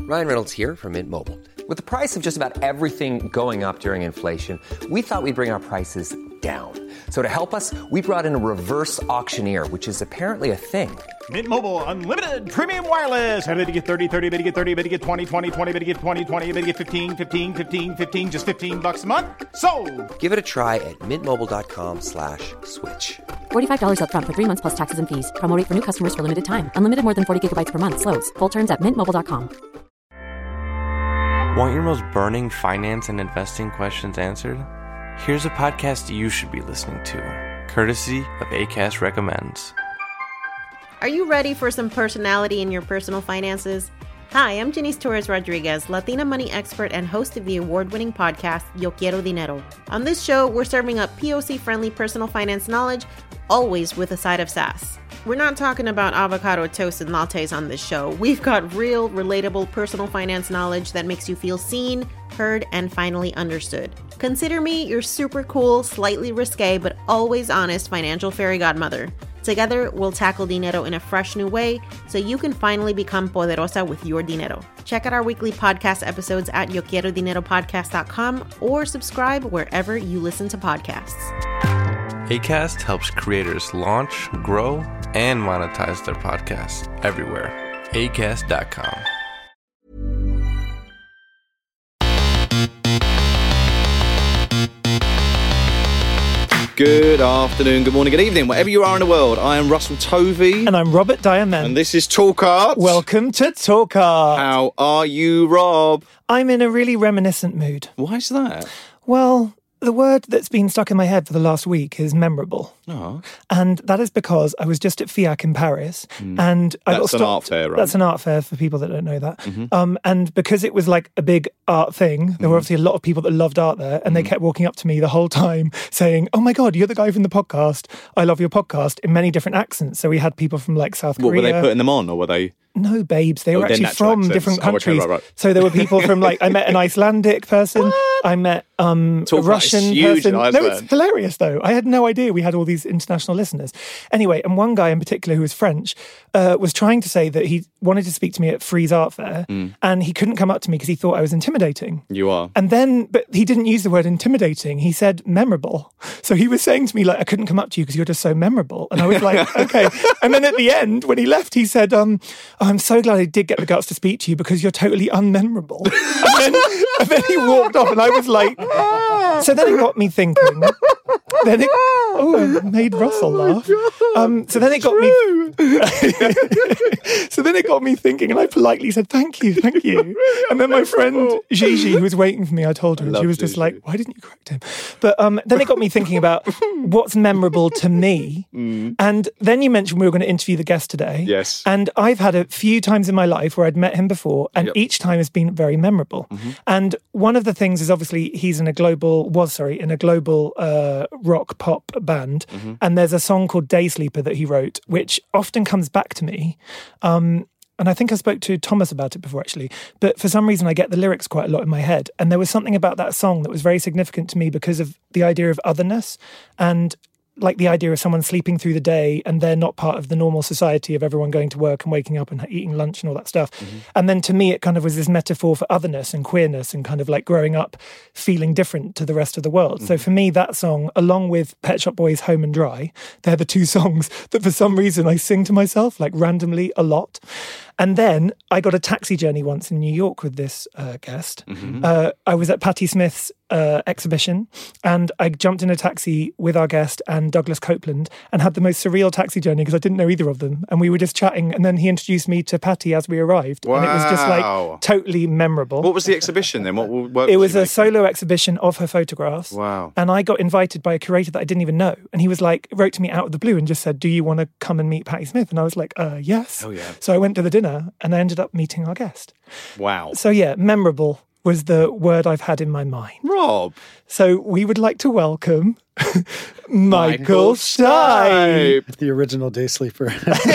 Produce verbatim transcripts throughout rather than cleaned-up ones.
Ryan Reynolds here from Mint Mobile. With the price of just about everything going up during inflation, we thought we'd bring our prices down. So to help us, we brought in a reverse auctioneer, which is apparently a thing. Mint Mobile Unlimited Premium Wireless. How to get thirty, thirty, how to get thirty, how to get twenty, twenty, twenty, how to get twenty, twenty, how to get fifteen, fifteen, fifteen, fifteen, just fifteen bucks a month? Sold! Give it a try at mintmobile.com slash switch. forty-five dollars up front for three months plus taxes and fees. Promo rate for new customers for limited time. Unlimited more than forty gigabytes per month. Slows full terms at mint mobile dot com. Want your most burning finance and investing questions answered? Here's a podcast you should be listening to, courtesy of Acast Recommends. Are you ready for some personality in your personal finances? Hi, I'm Janice Torres Rodriguez, Latina money expert and host of the award-winning podcast, Yo Quiero Dinero. On this show, we're serving up P O C-friendly personal finance knowledge, always with a side of sass. We're not talking about avocado toast and lattes on this show. We've got real, relatable personal finance knowledge that makes you feel seen, heard, and finally understood. Consider me your super cool, slightly risque, but always honest financial fairy godmother. Together, we'll tackle dinero in a fresh new way so you can finally become poderosa with your dinero. Check out our weekly podcast episodes at yo quiero dinero podcast dot com or subscribe wherever you listen to podcasts. Acast helps creators launch, grow, and monetize their podcasts everywhere. acast dot com. Good afternoon, good morning, good evening, wherever you are in the world. I am Russell Tovey. And I'm Robert Diamond. And this is Talk Art. Welcome to Talk Art. How are you, Rob? I'm in a really reminiscent mood. Why is that? Well, the word that's been stuck in my head for the last week is memorable. Oh. And that is because I was just at FIAC in Paris. Mm. And I That's got an stopped. art fair, right? That's an art fair for people that don't know that. Mm-hmm. Um, and because it was like a big art thing, there were obviously a lot of people that loved art there. And they kept walking up to me the whole time saying, oh my God, you're the guy from the podcast. I love your podcast, in many different accents. So we had people from like South What, Korea. were they putting them on or were they... No, babes. They Oh, were they're actually natural from accents. different Oh, okay, countries. right, right. So there were people from like, I met an Icelandic person. I met um, a Talk about Russian it's huge person. in No, Iceland. it's hilarious though. I had no idea we had all these international listeners. Anyway, and one guy in particular who was French uh, was trying to say that he wanted to speak to me at Frieze Art Fair Mm. and he couldn't come up to me because he thought I was intimidating. You are. And then, but he didn't use the word intimidating. He said memorable. So he was saying to me, like, I couldn't come up to you because you're just so memorable. And I was like, okay. And then at the end, when he left, he said, um, oh, I'm so glad I did get the guts to speak to you because you're totally unmemorable. And then, and then he walked off and I was like, so then it got me thinking. Then it, oh, it made Russell laugh. Um, so then it got me. So then it got me thinking, and I politely said, "Thank you, thank you." And then my friend Gigi, who was waiting for me, I told her, and she was just Gigi. like, "Why didn't you correct him?" But um, then it got me thinking about what's memorable to me. Mm. And then you mentioned we were going to interview the guest today. Yes. And I've had a few times in my life where I'd met him before, and Yep. each time has been very memorable. Mm-hmm. And one of the things is obviously he's in a global, was sorry, in a global uh, rock pop band. Mm-hmm. And there's a song called Day Sleeper that he wrote, which often comes back to me. Um, and I think I spoke to Thomas about it before, actually. But for some reason, I get the lyrics quite a lot in my head. And there was something about that song that was very significant to me because of the idea of otherness and like the idea of someone sleeping through the day and they're not part of the normal society of everyone going to work and waking up and eating lunch and all that stuff. Mm-hmm. And then to me, it kind of was this metaphor for otherness and queerness and kind of like growing up feeling different to the rest of the world. Mm-hmm. So for me, that song, along with Pet Shop Boys' Home and Dry, they're the two songs that for some reason I sing to myself, like randomly a lot. And then I got a taxi journey once in New York with this uh, guest. Mm-hmm. Uh, I was at Patti Smith's uh, exhibition and I jumped in a taxi with our guest and Douglas Copeland and had the most surreal taxi journey because I didn't know either of them. And we were just chatting and then he introduced me to Patti as we arrived. Wow. And it was just like totally memorable. What was the exhibition then? What, what It was she a making? solo exhibition of her photographs. Wow. And I got invited by a curator that I didn't even know. And he was like, wrote to me out of the blue and just said, do you want to come and meet Patti Smith? And I was like, uh, yes. Oh, yeah. So I went to the dinner and I ended up meeting our guest. Wow. So yeah, memorable was the word I've had in my mind. Rob. So we would like to welcome Michael, Michael Stipe. Stipe. The original day sleeper.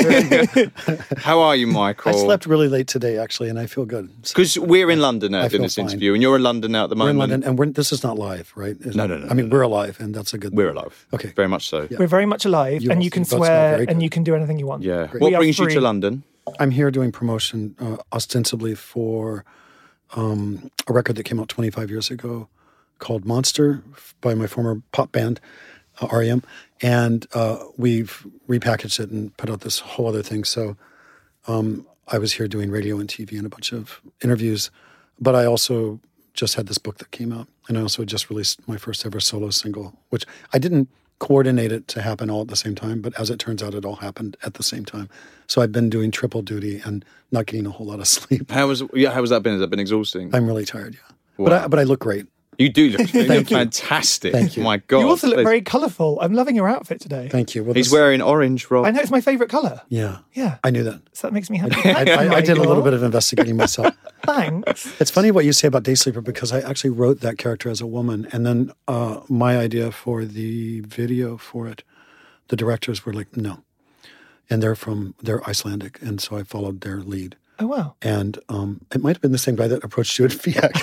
How are you, Michael? I slept really late today, actually, and I feel good. Because we're in London now I doing feel this fine. interview, and you're in London now at the We're in moment. London, and we're, this is not live, right? Is No, it? no, no, I mean, no, no. we're alive, and that's a good. We're alive. Okay. Very much so. Yeah. We're very much alive You and all you can seem- both smell swear very and good. you can do anything you want. Yeah. We What are brings you free. to London? I'm here doing promotion uh, ostensibly for um, a record that came out twenty-five years ago called Monster by my former pop band, uh, R E M. And uh, we've repackaged it and put out this whole other thing. So um, I was here doing radio and T V and a bunch of interviews. But I also just had this book that came out. And I also just released my first ever solo single, which I didn't coordinate it to happen all at the same time. But as it turns out, it all happened at the same time. So I've been doing triple duty and not getting a whole lot of sleep. How was yeah? How has that been? Has that been exhausting? I'm really tired, yeah. Wow. But I, but I look great. You do look fantastic. Thank you. My God. You also look very colourful. I'm loving your outfit today. Thank you. Well, He's this- wearing orange, Rob. I know it's my favourite colour. Yeah. Yeah. I knew that. So that makes me happy. I, I, I did a little bit of investigating myself. Thanks. It's funny what you say about Day Sleeper because I actually wrote that character as a woman. And then uh, my idea for the video for it, the directors were like, no. And they're from, they're Icelandic. And so I followed their lead. Oh, wow. And um, it might have been the same guy that approached you at F I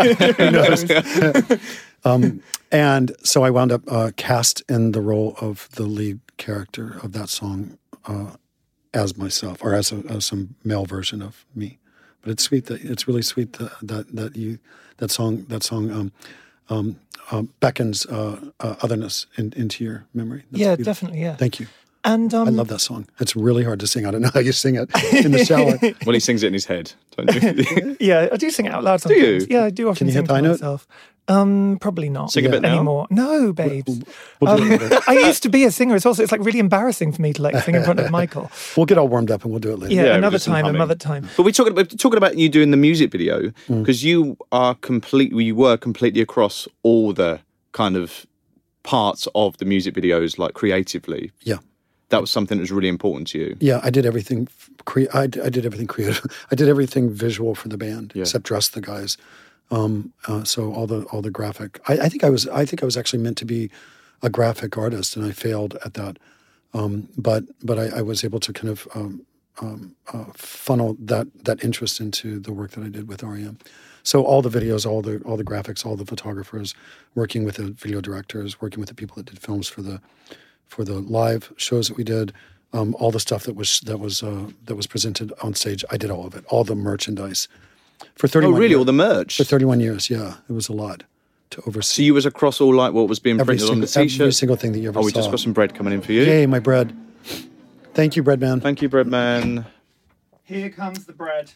A C. Who knows? um, and so I wound up uh, cast in the role of the lead character of that song uh, as myself, or as, a, as some male version of me. But it's sweet that it's really sweet that that, that you that song that song um, um, uh, beckons uh, uh, otherness in, into your memory. That's yeah, beautiful. definitely. Yeah. Thank you. And um, I love that song. It's really hard to sing. I don't know how you sing it in the shower. Well, he sings it in his head, don't you? yeah, I do sing it out loud sometimes. Do you? Yeah, I do often Can you sing hit to high note? myself. Um, probably not. Sing a bit now? anymore. No, babes. We'll do Um, it later. I used to be a singer as well, so it's like really embarrassing for me to like sing in front of Michael. We'll get all warmed up and we'll do it later. Yeah, Yeah, another just some time, humming. another time. But we're talking about talking about you doing the music video because you are completely you were completely across all the kind of parts of the music videos, like creatively. Yeah. That was something that was really important to you. Yeah, I did everything. Cre- I, d- I did everything creative. I did everything visual for the band, Yeah. except dress the guys. Um, uh, so all the all the graphic. I, I think I was. I think I was actually meant to be a graphic artist, and I failed at that. Um, but but I, I was able to kind of um, um, uh, funnel that that interest into the work that I did with R E M. So all the videos, all the all the graphics, all the photographers, working with the video directors, working with the people that did films for the. for the live shows that we did, um, all the stuff that was that was uh, that was presented on stage, I did all of it, all the merchandise. For Oh, thirty-one really? years, All the merch? for thirty-one years, yeah, it was a lot to So oversee. you was across all like what was being every printed on the single, t-shirt? every single thing that you ever Oh, saw. we just got some bread coming in for you. Yay, my bread! Thank you, bread man. Thank you, bread man. Here comes the bread.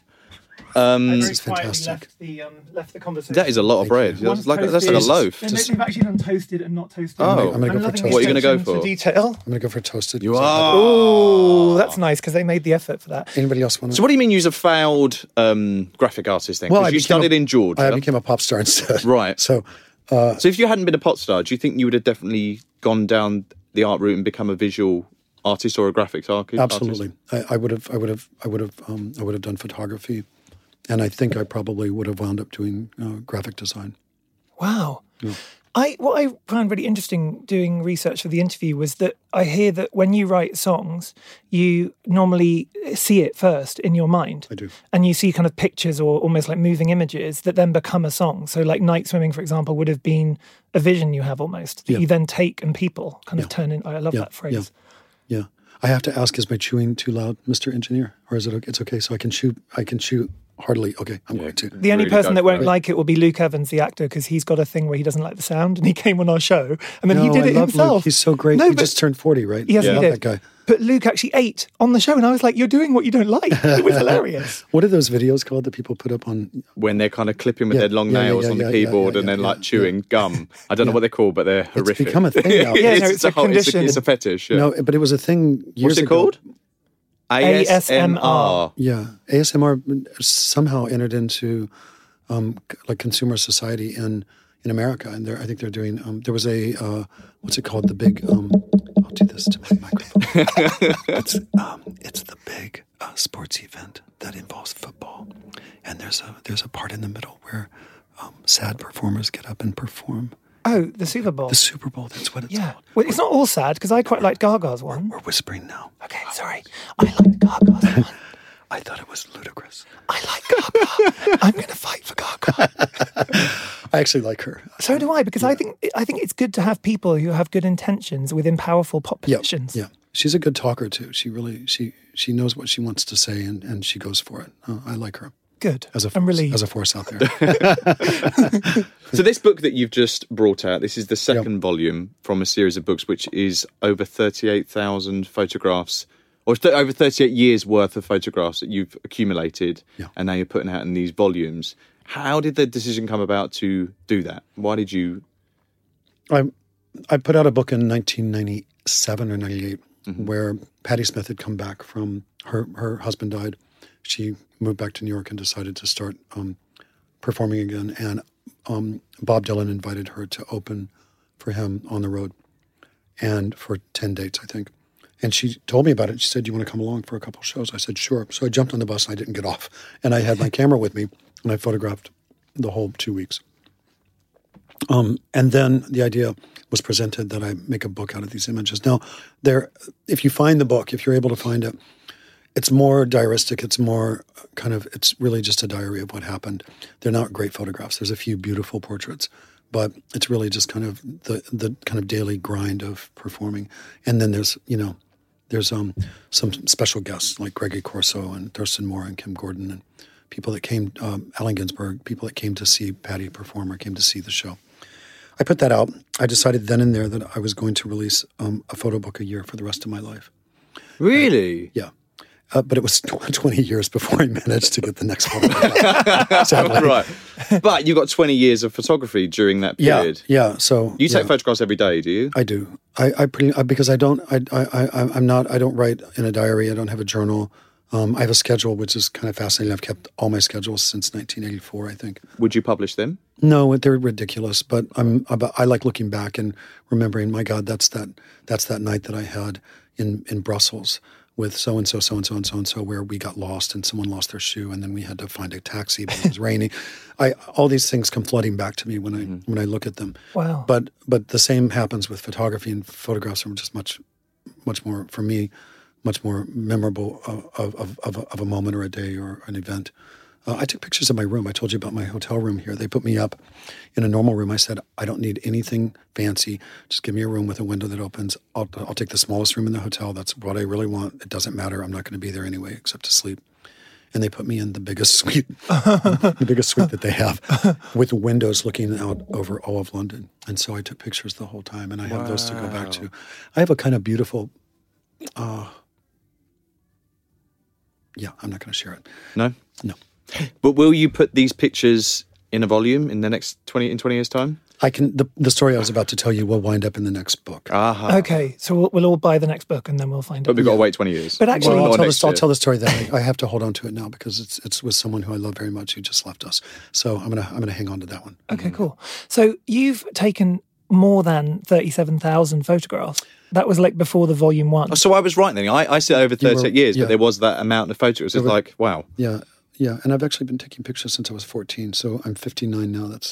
Um, This is fantastic. left the um, left the conversation. that is a lot of bread. That's like, that's like a loaf. They've, they've actually done toasted and not toasted. Oh. I'm gonna go for loving the toasted. What are you gonna go attention to for? Detail. I'm going to go for toasted. You because I are. had- Oh, that's nice because they made the effort for that. Anybody else want to? So what do you mean you're a failed um, graphic artist then? Well, Because I you became studied a- in Georgia. I became a pop star instead. Right. So So if you hadn't been a pop star, do you think you would have definitely gone down the art route and become a visual artist or a graphics artist? absolutely, I, I would have. I would have. I would have. Um, I would have done photography, and I think I probably would have wound up doing uh, graphic design. Wow. I what I found really interesting doing research for the interview was that I hear that when you write songs, you normally see it first in your mind. I do. And you see kind of pictures or almost like moving images that then become a song. So like Night Swimming, for example, would have been a vision you have almost that Yeah. you then take and people kind of Yeah. turn in. I love Yeah, that phrase. Yeah. I have to ask: is my chewing too loud, Mister Engineer, or is it okay? It's okay? So I can chew. I can chew heartily. Okay, I'm going to. The only Really person go that for won't it. like it will be Luke Evans, the actor, because he's got a thing where he doesn't like the sound, and he came on our show, and then he No, did I it love himself. Luke. He's so great. No, he but- just turned forty, right? Yes, I he love did. that guy. But Luke actually ate on the show, and I was like, "You're doing what you don't like." It was hilarious. What are those videos called that people put up on? When they're kind of clipping with Yeah, their long yeah, yeah, nails yeah, on the yeah, yeah, keyboard yeah, and then yeah, like yeah. chewing gum. I don't know what they're called, but they're horrific. become a thing now. Yeah, no, it's a whole- it's, a, condition. it's a fetish. Yeah. No, but it was a thing years What's it ago. called? A S M R. Yeah, A S M R somehow entered into um, c- like consumer society in in America, and they're, I think they're doing. Um, there was a uh, what's it called? The big. Um, I'll do this to my microphone. it's um, it's the big uh, sports event that involves football, and there's a there's a part in the middle where um, sad performers get up and perform. Oh, the Super Bowl. The Super Bowl. That's what it's Yeah. called. Well, it's not all sad because I quite liked Gaga's one. We're whispering now. Okay, sorry. I liked Gaga's one. I thought it was ludicrous. I like Gaga. I'm going to fight for Gaga. I actually like her. So do I, because I think I think it's good to have people who have good intentions within powerful pop Yeah, positions. yeah, She's a good talker too. She really she she knows what she wants to say, and, and she goes for it. Uh, I like her. Good. As a I'm force, relieved. as a force out there. So this book that you've just brought out, this is the second yep. volume from a series of books, which is over thirty-eight thousand photographs, or th- over thirty-eight years worth of photographs that you've accumulated, yeah. and now you're putting out in these volumes. How did the decision come about to do that? Why did you? I I put out a book in nineteen ninety-seven or ninety-eight mm-hmm. where Patti Smith had come back from her her husband died. She moved back to New York and decided to start um, performing again. And um, Bob Dylan invited her to open for him on the road, and for ten dates, I think. And she told me about it. She said, "Do you want to come along for a couple of shows?" I said, "Sure." So I jumped on the bus and I didn't get off. And I had my camera with me, and I photographed the whole two weeks. Um, and then the idea was presented that I make a book out of these images. Now, there, if you find the book, if you're able to find it, it's more diaristic. It's more kind of, it's really just a diary of what happened. They're not great photographs. There's a few beautiful portraits, but it's really just kind of the the kind of daily grind of performing. And then there's, you know, there's um some special guests like Gregory Corso and Thurston Moore and Kim Gordon and people that came, um, Allen Ginsberg, people that came to see Patti perform or came to see the show. I put that out. I decided then and there that I was going to release um, a photo book a year for the rest of my life. Really? Uh, yeah. Uh, but it was twenty years before I managed to get the next photo book out. Sadly. Right. But you got twenty years of photography during that period. Yeah, yeah. So you take yeah. photographs every day, do you? I do. I, I pretty I, because I don't. I, I, I, I'm not. I don't write in a diary. I don't have a journal. Um, I have a schedule, which is kind of fascinating. I've kept all my schedules since nineteen eighty-four, I think. Would you publish them? No, they're ridiculous. But I'm. I like looking back and remembering. My God, that's that. That's that night that I had in in Brussels with so and so, so and so, and so and so, where we got lost and someone lost their shoe, and then we had to find a taxi, but it was raining. I all these things come flooding back to me when I mm-hmm. when I look at them. Wow. But but the same happens with photography, and photographs are just much much more for me. Much more memorable of, of, of, of a moment or a day or an event. Uh, I took pictures of my room. I told you about my hotel room here. They put me up in a normal room. I said, I don't need anything fancy. Just give me a room with a window that opens. I'll, I'll take the smallest room in the hotel. That's what I really want. It doesn't matter. I'm not going to be there anyway except to sleep. And they put me in the biggest suite, the biggest suite that they have, with windows looking out over all of London. And so I took pictures the whole time, and I have wow. those to go back to. I have a kind of beautiful... Uh, Yeah, I'm not going to share it. No? No. But will you put these pictures in a volume in the next twenty in twenty years' time? I can. The, the story I was about to tell you will wind up in the next book. Aha. Okay, so we'll, we'll all buy the next book and then we'll find but it. But we've got to wait twenty years. But actually, well, I'll, tell the, I'll year. tell the story then. I, I have to hold on to it now because it's it's with someone who I love very much who just left us. So I'm gonna I'm gonna hang on to that one. Okay, cool. So you've taken more than thirty-seven thousand photographs. That was like before the volume one. Oh, so I was right then. I, I said over thirty-eight years, yeah. but there was that amount of photos. It's like, wow. Yeah, yeah. And I've actually been taking pictures since I was fourteen. So I'm fifty-nine now. That's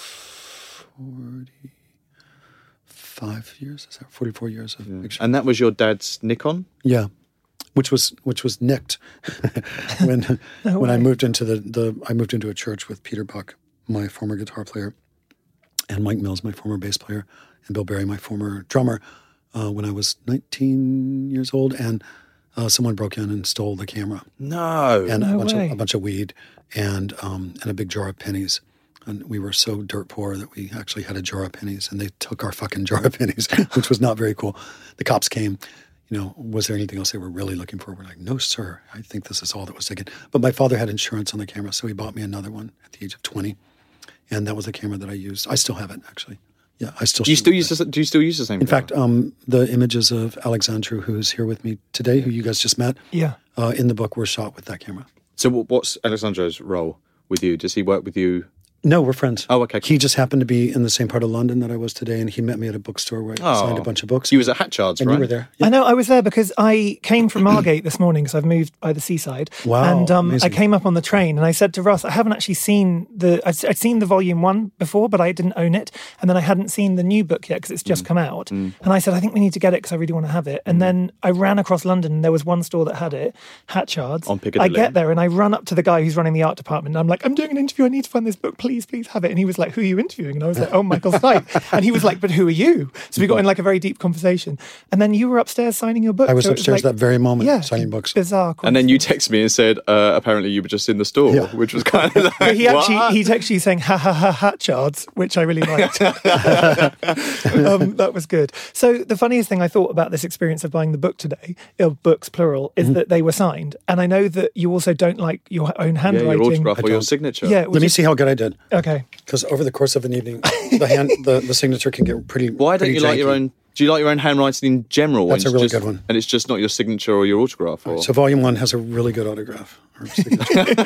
forty-five years. Is that forty-four years of yeah. pictures? And that was your dad's Nikon? Yeah. Which was which was nicked when no when way. I moved into the, the I moved into a church with Peter Buck, my former guitar player, and Mike Mills, my former bass player, and Bill Berry, my former drummer. Uh, when I was nineteen years old, and uh, someone broke in and stole the camera. No, and no a bunch way. of a bunch of weed and um, and a big jar of pennies. And we were so dirt poor that we actually had a jar of pennies, and they took our fucking jar of pennies, which was not very cool. The cops came. You know, was there anything else they were really looking for? We're like, no, sir. I think this is all that was taken. But my father had insurance on the camera, so he bought me another one at the age of twenty, and that was the camera that I used. I still have it, actually. Yeah, I still. Do you still use the, Do you still use the same? In camera? fact, um, the images of Alexandru, who's here with me today, who you guys just met, yeah, uh, in the book were shot with that camera. So, what's Alexandru's role with you? Does he work with you? No, we're friends. Oh, okay. Cool. He just happened to be in the same part of London that I was today, and he met me at a bookstore where I oh. signed a bunch of books. He was at Hatchard's, and right? you were there. Yeah. I know, I was there because I came from Margate this morning because I've moved by the seaside. Wow, And um, I amazing. came up on the train and I said to Russ, I haven't actually seen the, I'd, I'd seen the volume one before, but I didn't own it. And then I hadn't seen the new book yet because it's just mm. come out. Mm. And I said, I think we need to get it because I really want to have it. And mm. then I ran across London and there was one store that had it, Hatchard's. On Piccadilly. I get there and I run up to the guy who's running the art department and I'm like, I'm doing an interview, I need to find this book, please. please, please have it. And he was like, who are you interviewing? And I was like, oh, Michael Stipe. And he was like, but who are you? So we got in like a very deep conversation. And then you were upstairs signing your book. I was so upstairs was like, that very moment yeah, signing books. Bizarre. And then you texted me and said, uh, apparently you were just in the store, Yeah. which was kind of like, But he actually what? he texted you saying ha ha ha ha chards, which I really liked. um, that was good. So the funniest thing I thought about this experience of buying the book today, or books plural, is Mm-hmm. that they were signed. And I know that you also don't like your own Yeah, handwriting. your autograph I or your don't. signature. Yeah, Let which me is- see how good I did. Okay. Because over the course of an evening, the hand, the, the signature can get pretty. Why don't pretty you like your janky. own? Do you like your own handwriting in general? when That's a it's really just- good one. And it's just not your signature or your autograph. Or... So volume one has a really good autograph. Or signature.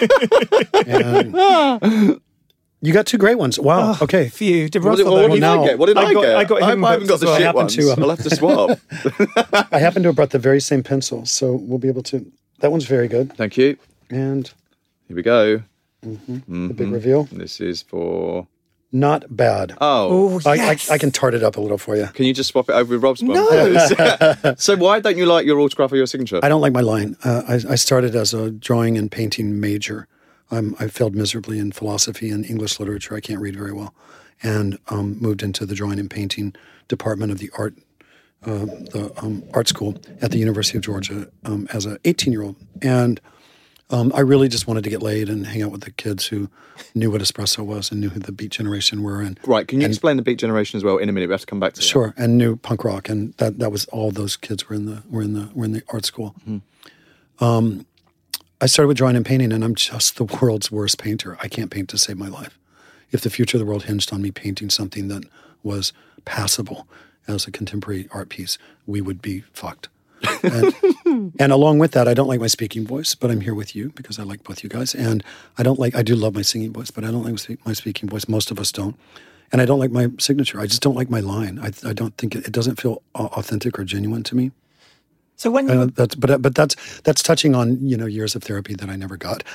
And you got two great ones. Wow. Oh, okay. Phew. Did What did, Russell what though? did now- I get? What did I, I got- get? I got him hope I haven't got books the as well. shit I happened ones. to, um, I'll have to swap. I happen to have brought the very same pencil, so we'll be able to. That one's very good. Thank you. And Here we go. the big reveal. This is for. Not bad. Oh, Oh, I, yes. I, I can tart it up a little for you. can you just swap it over with Rob's one? No. So why don't you like your autograph or your signature? I don't like my line. Uh, I, I started as a drawing and painting major. Um, I failed miserably in philosophy and English literature. I can't read very well. And um, moved into the drawing and painting department of the art uh, the um, art school at the University of Georgia um, as an eighteen-year-old. And um, I really just wanted to get laid and hang out with the kids who knew what espresso was and knew who the Beat Generation were. And Right, can you and- explain the Beat Generation as well in a minute? We have to come back to that. Sure, and knew punk rock, and that that was all those kids were in the were in the were in the art school. Mm-hmm. Um, I started with drawing and painting, and I'm just the world's worst painter. I can't paint to save my life. If the future of the world hinged on me painting something that was passable as a contemporary art piece, we would be fucked. And, and along with that, I don't like my speaking voice, but I'm here with you because I like both you guys. And I don't like, I do love my singing voice, but I don't like my speaking voice. Most of us don't. And I don't like my signature. I just don't like my line. I, I don't think it, it doesn't feel authentic or genuine to me. So when you Uh, that's, but but that's that's touching on you know years of therapy that I never got,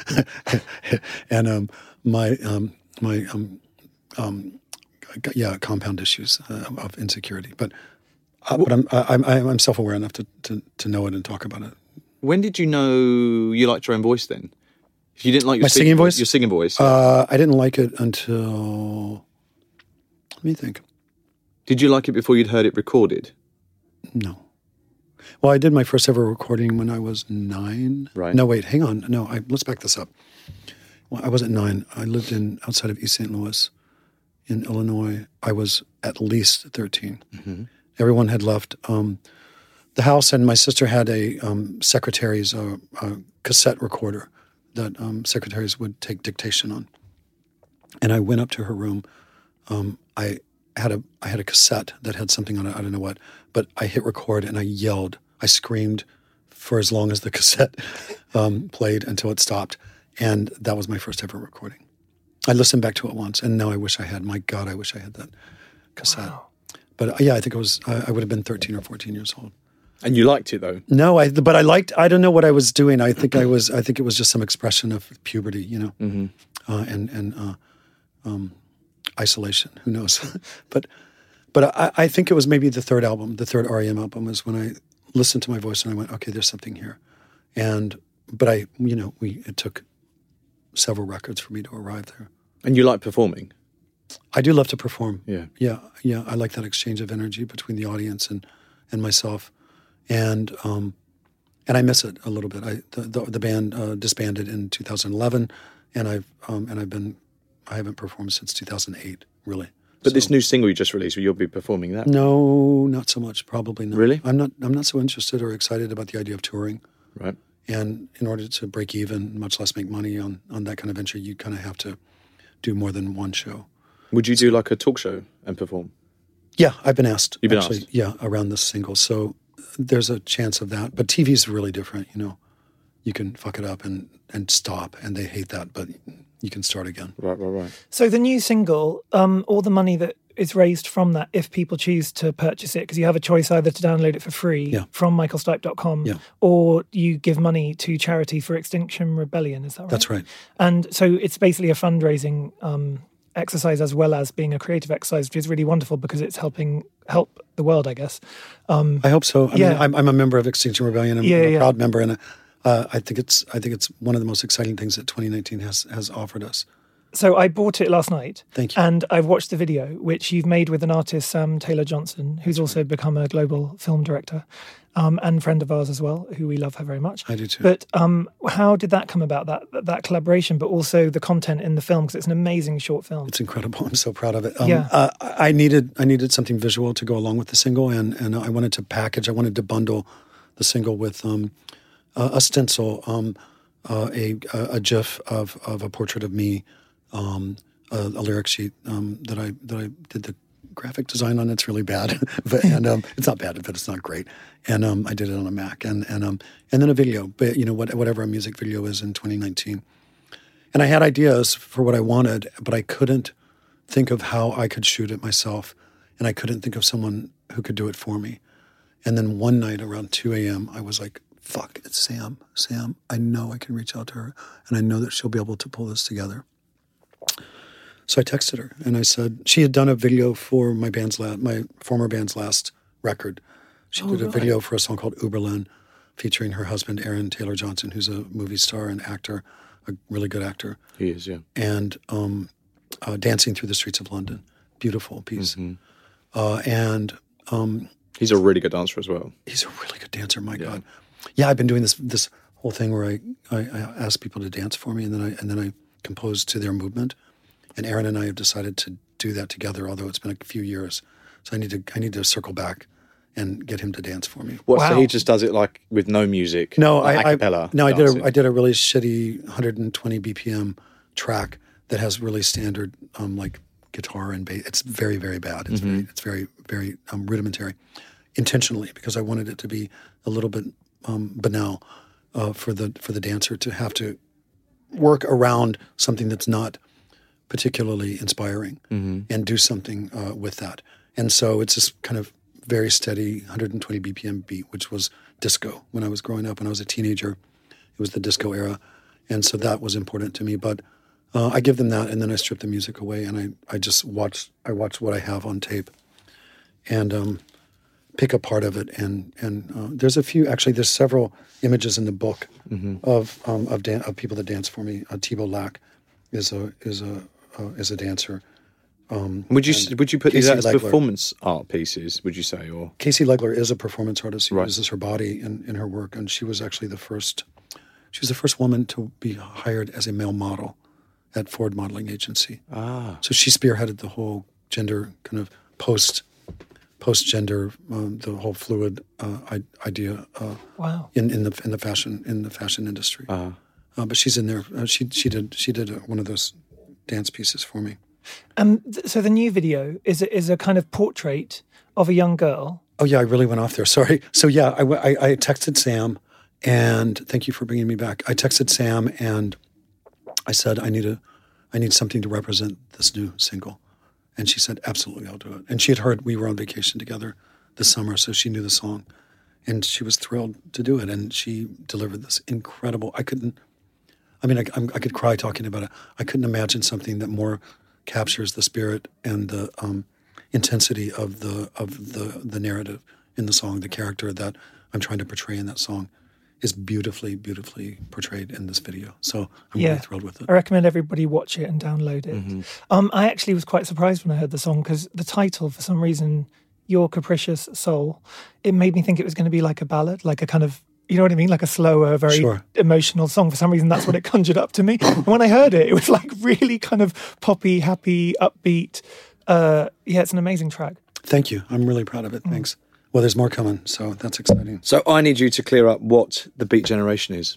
and um, my um, my um, um, yeah compound issues uh, of insecurity. But uh, but I'm I'm I'm self aware enough to, to to know it and talk about it. When did you know you liked your own voice then? If you didn't like your My singing voice? your singing voice, yeah. Uh, I didn't like it until let me think. Did you like it before you'd heard it recorded? No. Well, I did my first ever recording when I was nine. Right. No, wait, hang on. No, I, let's back this up. Well, I wasn't nine. I lived in outside of East Saint Louis in Illinois. I was at least thirteen. Mm-hmm. Everyone had left um, the house, and my sister had a um, secretary's uh, uh, cassette recorder that um, secretaries would take dictation on. And I went up to her room. Um, I had a I had a cassette that had something on it. I don't know what, but I hit record and I yelled. I screamed for as long as the cassette um, played until it stopped, and that was my first ever recording. I listened back to it once, and now I wish I had. My God, I wish I had that cassette. Wow. But uh, yeah, I think I was. I, I would have been thirteen or fourteen years old. And you liked it though? No, I. But I liked. I don't know what I was doing. I think I was. I think it was just some expression of puberty, you know, Mm-hmm. uh, and and uh, um, isolation. Who knows? but but I, I think it was maybe the third album, the third R E M album, is when I listened to my voice and I went, okay, there's something here. And but I, you know, we it took several records for me to arrive there. And you like performing? I do love to perform. Yeah, yeah, yeah. I like that exchange of energy between the audience and and myself. And um, and I miss it a little bit. I the the, the band uh, disbanded in two thousand eleven, and I've um, and I've been I haven't performed since two thousand eight, really. But So- this new single you just released, you'll be performing that? No, not so much. Probably not. Really? I'm not. I'm not so interested or excited about the idea of touring. Right. And in order to break even, much less make money on on that kind of venture, you kind of have to do more than one show. Would you do like a talk show and perform? Yeah, I've been asked. You've been actually, asked? Yeah, around this single. So there's a chance of that. But T V is really different, you know. You can fuck it up and, and stop, and they hate that, but you can start again. Right, right, right. So the new single, um, all the money that is raised from that, if people choose to purchase it, because you have a choice either to download it for free Yeah. from michael stipe dot com, Yeah. or you give money to charity for Extinction Rebellion. Is that right? That's right. And so it's basically a fundraising um, exercise as well as being a creative exercise, which is really wonderful because it's helping help the world, I guess. Um, I hope so. I Yeah. mean, I'm, I'm a member of Extinction Rebellion. I'm Yeah, a yeah. proud member, and uh, I think it's I think it's one of the most exciting things that twenty nineteen has has offered us. So I bought it last night. Thank you. And I've watched the video, which you've made with an artist, Sam Taylor Johnson, who's also become a global film director um, and friend of ours as well, who we love her very much. I do too. But um, how did that come about, that that collaboration, but also the content in the film? Because it's an amazing short film. It's incredible. I'm so proud of it. Um, Yeah. uh, I needed I needed something visual to go along with the single, and, and I wanted to package, I wanted to bundle the single with um, a, a stencil, um, uh, a, a a GIF of, of a portrait of me, um, a, a lyric sheet um, that I that I did the graphic design on. It's really bad, but and um, it's not bad, but it's not great. And um, I did it on a Mac, and and um, and then a video, but you know what, whatever a music video is in twenty nineteen. And I had ideas for what I wanted, but I couldn't think of how I could shoot it myself, and I couldn't think of someone who could do it for me. And then one night around two a.m., I was like, "Fuck, it's Sam. Sam, I know I can reach out to her, and I know that she'll be able to pull this together." So I texted her and I said, she had done a video for my band's la- my former band's last record. She Oh, did a right. video for a song called Uberlin, featuring her husband, Aaron Taylor Johnson, who's a movie star and actor, a really good actor. He is, yeah. And um, uh, Dancing Through the Streets of London. Beautiful piece. Mm-hmm. Uh, and um, He's a really good dancer as well. he's a really good dancer, my Yeah. God. Yeah, I've been doing this this whole thing where I, I, I ask people to dance for me, and then I and then I compose to their movement. And Aaron and I have decided to do that together, although it's been a few years. So I need to I need to circle back and get him to dance for me. What, so Wow. he just does it like with no music? No, like I, a cappella I no, I did dancing? a, I did a really shitty one hundred twenty B P M track that has really standard um, like guitar and bass. It's very very bad. It's Mm-hmm. very it's very very um, rudimentary, intentionally, because I wanted it to be a little bit um, banal uh, for the for the dancer to have to work around something that's not particularly inspiring Mm-hmm. and do something uh, with that. And so it's this kind of very steady one hundred twenty B P M beat, which was disco when I was growing up. When I was a teenager, it was the disco era. And so that was important to me. But uh, I give them that, and then I strip the music away, and I, I just watch I watch what I have on tape and um, pick a part of it. And, and uh, there's a few, actually, there's several images in the book Mm-hmm. of um, of, dan- of people that dance for me. Uh, Thibault Lack is a is a uh, is a dancer. Um, Would you and would you put these Casey out as Legler. performance art pieces? Would you say, or Casey Legler is a performance artist who Right. uses her body in, in her work, and she was actually the first. She was the first woman to be hired as a male model at Ford Modeling Agency. ah, So she spearheaded the whole gender kind of post post gender, um, the whole fluid uh, I- idea uh, Wow. in, in the in the fashion in the fashion industry. uh, Uh, but she's in there. Uh, she she did she did uh, one of those dance pieces for me. Um, th- so the new video is a, is a kind of portrait of a young girl. Oh yeah, I really went off there. Sorry. So yeah, I, w- I- I texted Sam, and thank you for bringing me back. I texted Sam and I said I need a, I need something to represent this new single, and she said absolutely, I'll do it. And she had heard we were on vacation together this summer, so she knew the song, and she was thrilled to do it. And she delivered this incredible. I couldn't. I mean, I, I'm, I could cry talking about it. I couldn't imagine something that more captures the spirit and the um, intensity of the of the the narrative in the song. The character that I'm trying to portray in that song is beautifully, beautifully portrayed in this video. So I'm Yeah. really thrilled with it. I recommend everybody watch it and download it. Mm-hmm. Um, I actually was quite surprised when I heard the song because the title, for some reason, Your Capricious Soul, it made me think it was going to be like a ballad, like a kind of, you know what I mean? Like a slower, very Sure. emotional song. For some reason, that's what it conjured up to me. And when I heard it, it was like really kind of poppy, happy, upbeat. Uh, yeah, it's an amazing track. Thank you. I'm really proud of it. Mm. Thanks. Well, there's more coming, so that's exciting. So I need you to clear up what the Beat Generation is.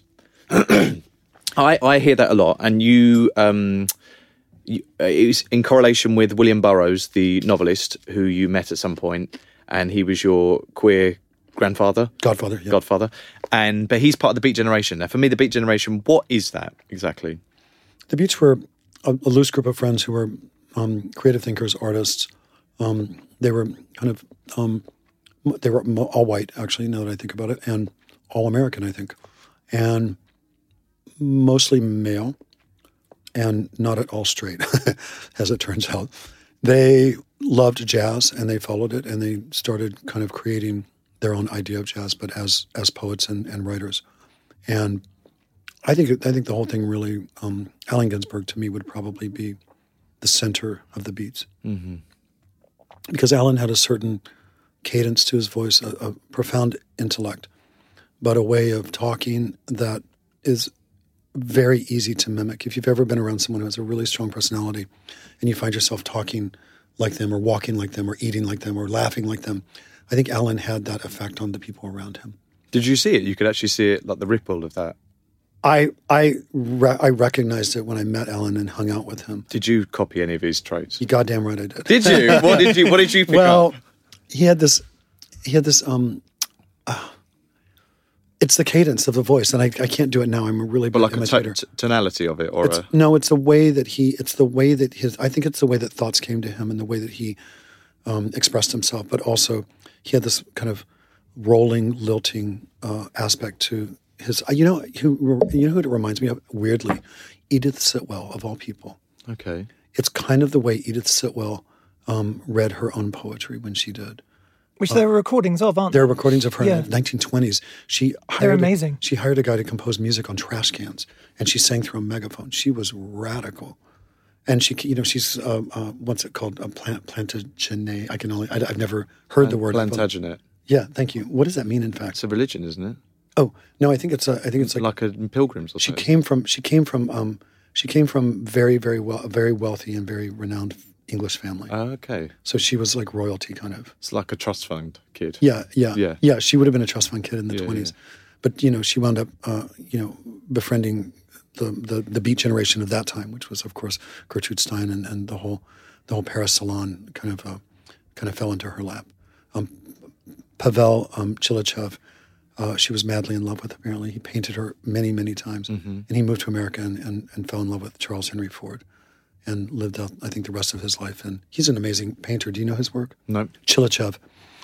I, I hear that a lot, and you, um, you, uh, it was in correlation with William Burroughs, the novelist, who you met at some point, and he was your queer grandfather, Godfather. Yeah. godfather, and but he's part of the Beat Generation. Now, for me, the Beat Generation, what is that exactly? The Beats were a, a loose group of friends who were um, creative thinkers, artists. Um, they were kind of um, they were mo- all white, actually. Now that I think about it, and all American, I think, and mostly male, and not at all straight, as it turns out. They loved jazz, and they followed it, and they started kind of creating their own idea of jazz, but as as poets and, and writers, and I think I think the whole thing really, um, Allen Ginsberg to me would probably be the center of the Beats. Mm-hmm. Because Allen had a certain cadence to his voice, a, a profound intellect, but a way of talking that is very easy to mimic. If you've ever been around someone who has a really strong personality and you find yourself talking like them or walking like them or eating like them or laughing like them, I think Allen had that effect on the people around him. Did you see it? You could actually see it, like the ripple of that. I I re- I recognized it when I met Allen and hung out with him. Did you copy any of his traits? You goddamn right I did. Did you? What did you? What did you pick well, up? Well, he had this. He had this. Um, uh, it's the cadence of the voice, and I, I can't do it now. I'm a really bad but like imitator. a t- tonality of it, or it's, a... no, it's the way that he. It's the way that his. I think it's the way that thoughts came to him, and the way that he um, expressed himself. But also, he had this kind of rolling, lilting uh, aspect to his. You know who? You know who it reminds me of? Weirdly, Edith Sitwell of all people. Okay. It's kind of the way Edith Sitwell um, read her own poetry when she did. Which there are recordings of, aren't there? There are recordings of her yeah. in the nineteen twenties. She hired They're amazing. A, she hired a guy to compose music on trash cans, and she sang through a megaphone. She was radical. And she, you know, she's, uh, uh, what's it called? A plant, Plantagenet. I can only, I, I've never heard the word. Plantagenet. Yeah, thank you. What does that mean, in fact? It's a religion, isn't it? Oh, no, I think it's a, I think it's like. Like a pilgrims or she something. came from, she came from, um, she came from very, very well, a very wealthy and very renowned English family. Oh, okay. So she was like royalty, kind of. It's like a trust fund kid. Yeah, yeah, yeah. Yeah, she would have been a trust fund kid in the yeah, twenties. Yeah. But, you know, she wound up, uh, you know, befriending the, the, the beat generation of that time, which was, of course, Gertrude Stein and, and the whole the whole Paris salon kind of uh, kind of fell into her lap. Um, Pavel um, Chilichev, uh, she was madly in love with, apparently. He painted her many, many times. Mm-hmm. And he moved to America and, and, and fell in love with Charles Henry Ford and lived out, I think, the rest of his life. And he's an amazing painter. Do you know his work? No. Chilichev.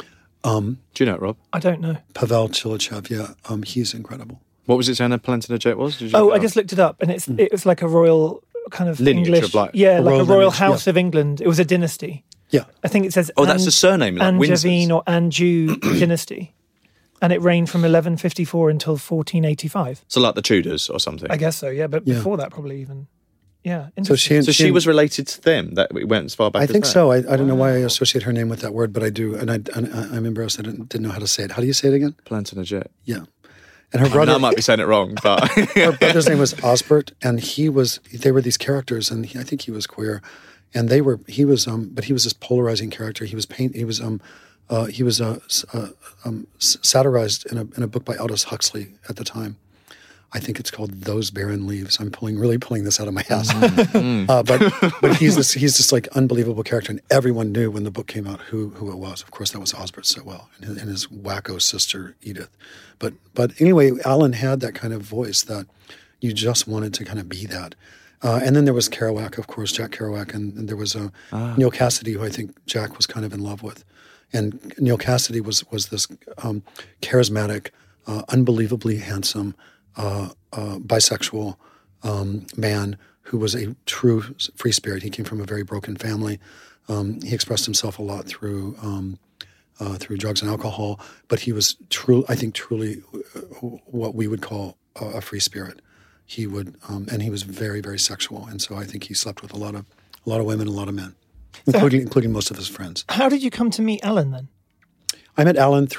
Um, Do you know it, Rob? I don't know. Pavel Chilichev, yeah. Um, he's incredible. What was it saying a Plantagenet was? Did you oh, I just looked it up, and it's mm. it was like a royal kind of lineage English, of like, yeah, a like royal a royal lineage, house yeah. of England. It was a dynasty. Yeah, I think it says. Oh, that's a surname, like Angevine or Anjou dynasty, and it reigned from eleven fifty-four until fourteen eighty-five. So, like the Tudors or something. I guess so. Yeah, but yeah. before that, probably even. Yeah. So she, so she, she was related to them. That it went as far back. I as think that? so. I, I don't wow. know why I associate her name with that word, but I do, and I, and I'm embarrassed. I didn't, didn't know how to say it. How do you say it again? Plantagenet. Yeah. And her I brother. mean, I might be saying it wrong, but her brother's name was Osbert, and he was. They were these characters, and he, I think he was queer, and they were. He was. Um, but he was this polarizing character. He was paint. He was. Um, uh, he was uh, uh, um, satirized in a in a book by Aldous Huxley at the time. I think it's called Those Barren Leaves. I'm pulling really pulling this out of my ass. Mm-hmm. uh, but but he's this he's this like unbelievable character, and everyone knew when the book came out who who it was. Of course, that was Osbert Sitwell and his, and his wacko sister Edith. But but anyway, Allen had that kind of voice that you just wanted to kind of be that. Uh, and then there was Kerouac, of course, Jack Kerouac, and, and there was uh, ah. Neil Cassidy, who I think Jack was kind of in love with. And Neil Cassidy was was this um, charismatic, uh, unbelievably handsome. Uh, uh, bisexual um, man who was a true free spirit. He came from a very broken family. Um, he expressed himself a lot through um, uh, through drugs and alcohol, but he was true. I think truly what we would call a, a free spirit. He would, um, and he was very, very sexual, and so I think he slept with a lot of a lot of women, a lot of men, including so how, including most of his friends. How did you come to meet Allen then? I met Allen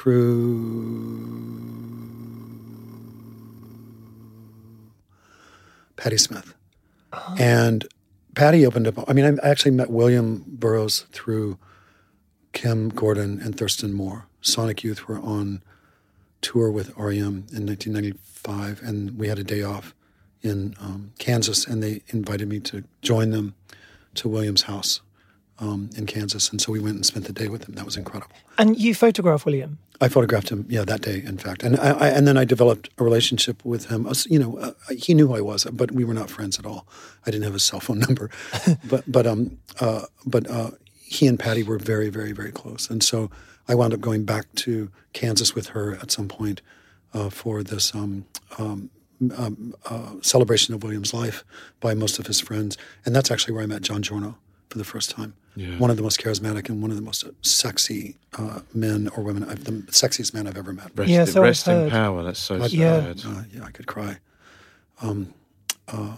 through Patti Smith. Oh. And Patti opened up, I mean, I actually met William Burroughs through Kim Gordon and Thurston Moore. Sonic Youth were on tour with R E M in nineteen ninety-five, and we had a day off in um, Kansas, and they invited me to join them to William's house um, in Kansas. And so we went and spent the day with him. That was incredible. And you photographed William? I photographed him, yeah, that day, in fact. And I, I and then I developed a relationship with him. You know, uh, he knew who I was, but we were not friends at all. I didn't have his cell phone number. but but um uh, but uh, he and Patti were very, very, very close. And so I wound up going back to Kansas with her at some point uh, for this um, um, um, uh, celebration of William's life by most of his friends. And that's actually where I met John Giorno for the first time. Yeah. One of the most charismatic and one of the most sexy uh, men or women, I've, the sexiest man I've ever met. Rest, yeah, in, so rest in heard. power, that's so I'd, sad. Uh, yeah, I could cry. um, uh,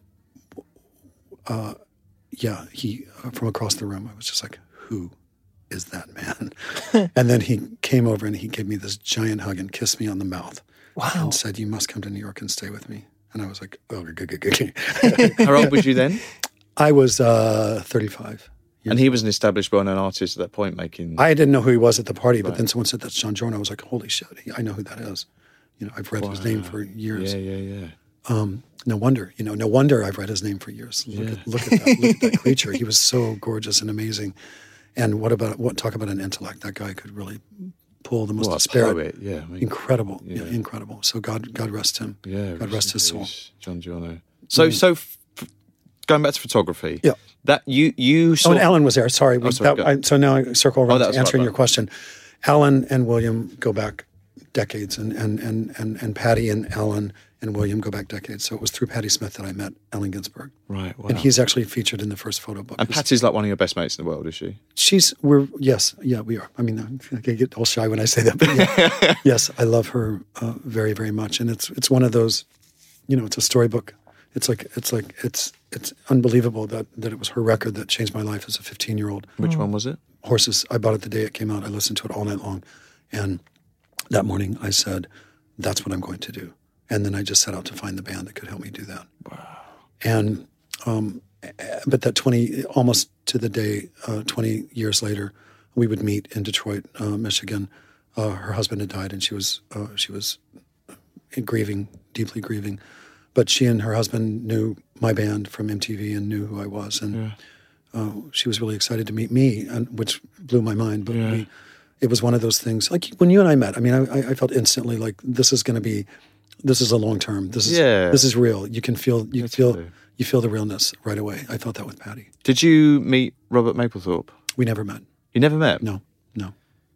uh, yeah, he uh, from across the room. I was just like, who is that man? And then he came over and he gave me this giant hug and kissed me on the mouth. Wow. And said, you must come to New York and stay with me. And I was like, oh, good, good, good, good. How old was you then? I was uh, thirty-five. And he was an established, well-known artist at that point, making... I didn't know who he was at the party, but Right. then someone said, that's John Jordan. I was like, holy shit, I know who that is. You know, I've read his name for years. Yeah, yeah, yeah. Um, no wonder, you know, no wonder I've read his name for years. Look, at, look at that, look at that creature. He was so gorgeous and amazing. And what about, what, talk about an intellect. That guy could really pull the most What a disparate. poet, yeah. I mean, Incredible, yeah. yeah, incredible. So God, God rest him. yeah, God rest his soul. John Giorno. So, so f- f- going back to photography. Yeah. That you you saw. Oh, and Alan was there. Sorry. We, Oh, sorry, that, go. I, so now I circle around Oh, that to was answering right, your right. question. Alan and William go back decades, and and, and, and and Patty and Alan and William go back decades. So it was through Patti Smith that I met Allen Ginsberg. Right, wow. And he's actually featured in the first photo book. And Patty's like one of your best mates in the world, is she? She's, we're, yes, yeah, we are. I mean, I get all shy when I say that, but yeah. Yes, I love her uh, very, very much. And it's it's one of those, you know, it's a storybook. It's like, it's like, it's it's unbelievable that, that it was her record that changed my life as a fifteen-year-old. Which one was it? Horses. I bought it the day it came out. I listened to it all night long. And that morning I said, that's what I'm going to do. And then I just set out to find the band that could help me do that. Wow. And, um, but that twenty, almost to the day, uh, twenty years later, we would meet in Detroit, uh, Michigan. Uh, her husband had died and she was, uh, she was grieving, deeply grieving. But she and her husband knew my band from M T V and knew who I was. And yeah. uh, she was really excited to meet me, and which blew my mind. But yeah. we, it was one of those things, like when you and I met, I mean, I, I felt instantly like this is going to be, this is a long term. This is yeah. this is real. You can feel, you That's feel, true. you feel the realness right away. I felt that with Patty. Did you meet Robert Mapplethorpe? We never met. You never met? No, no.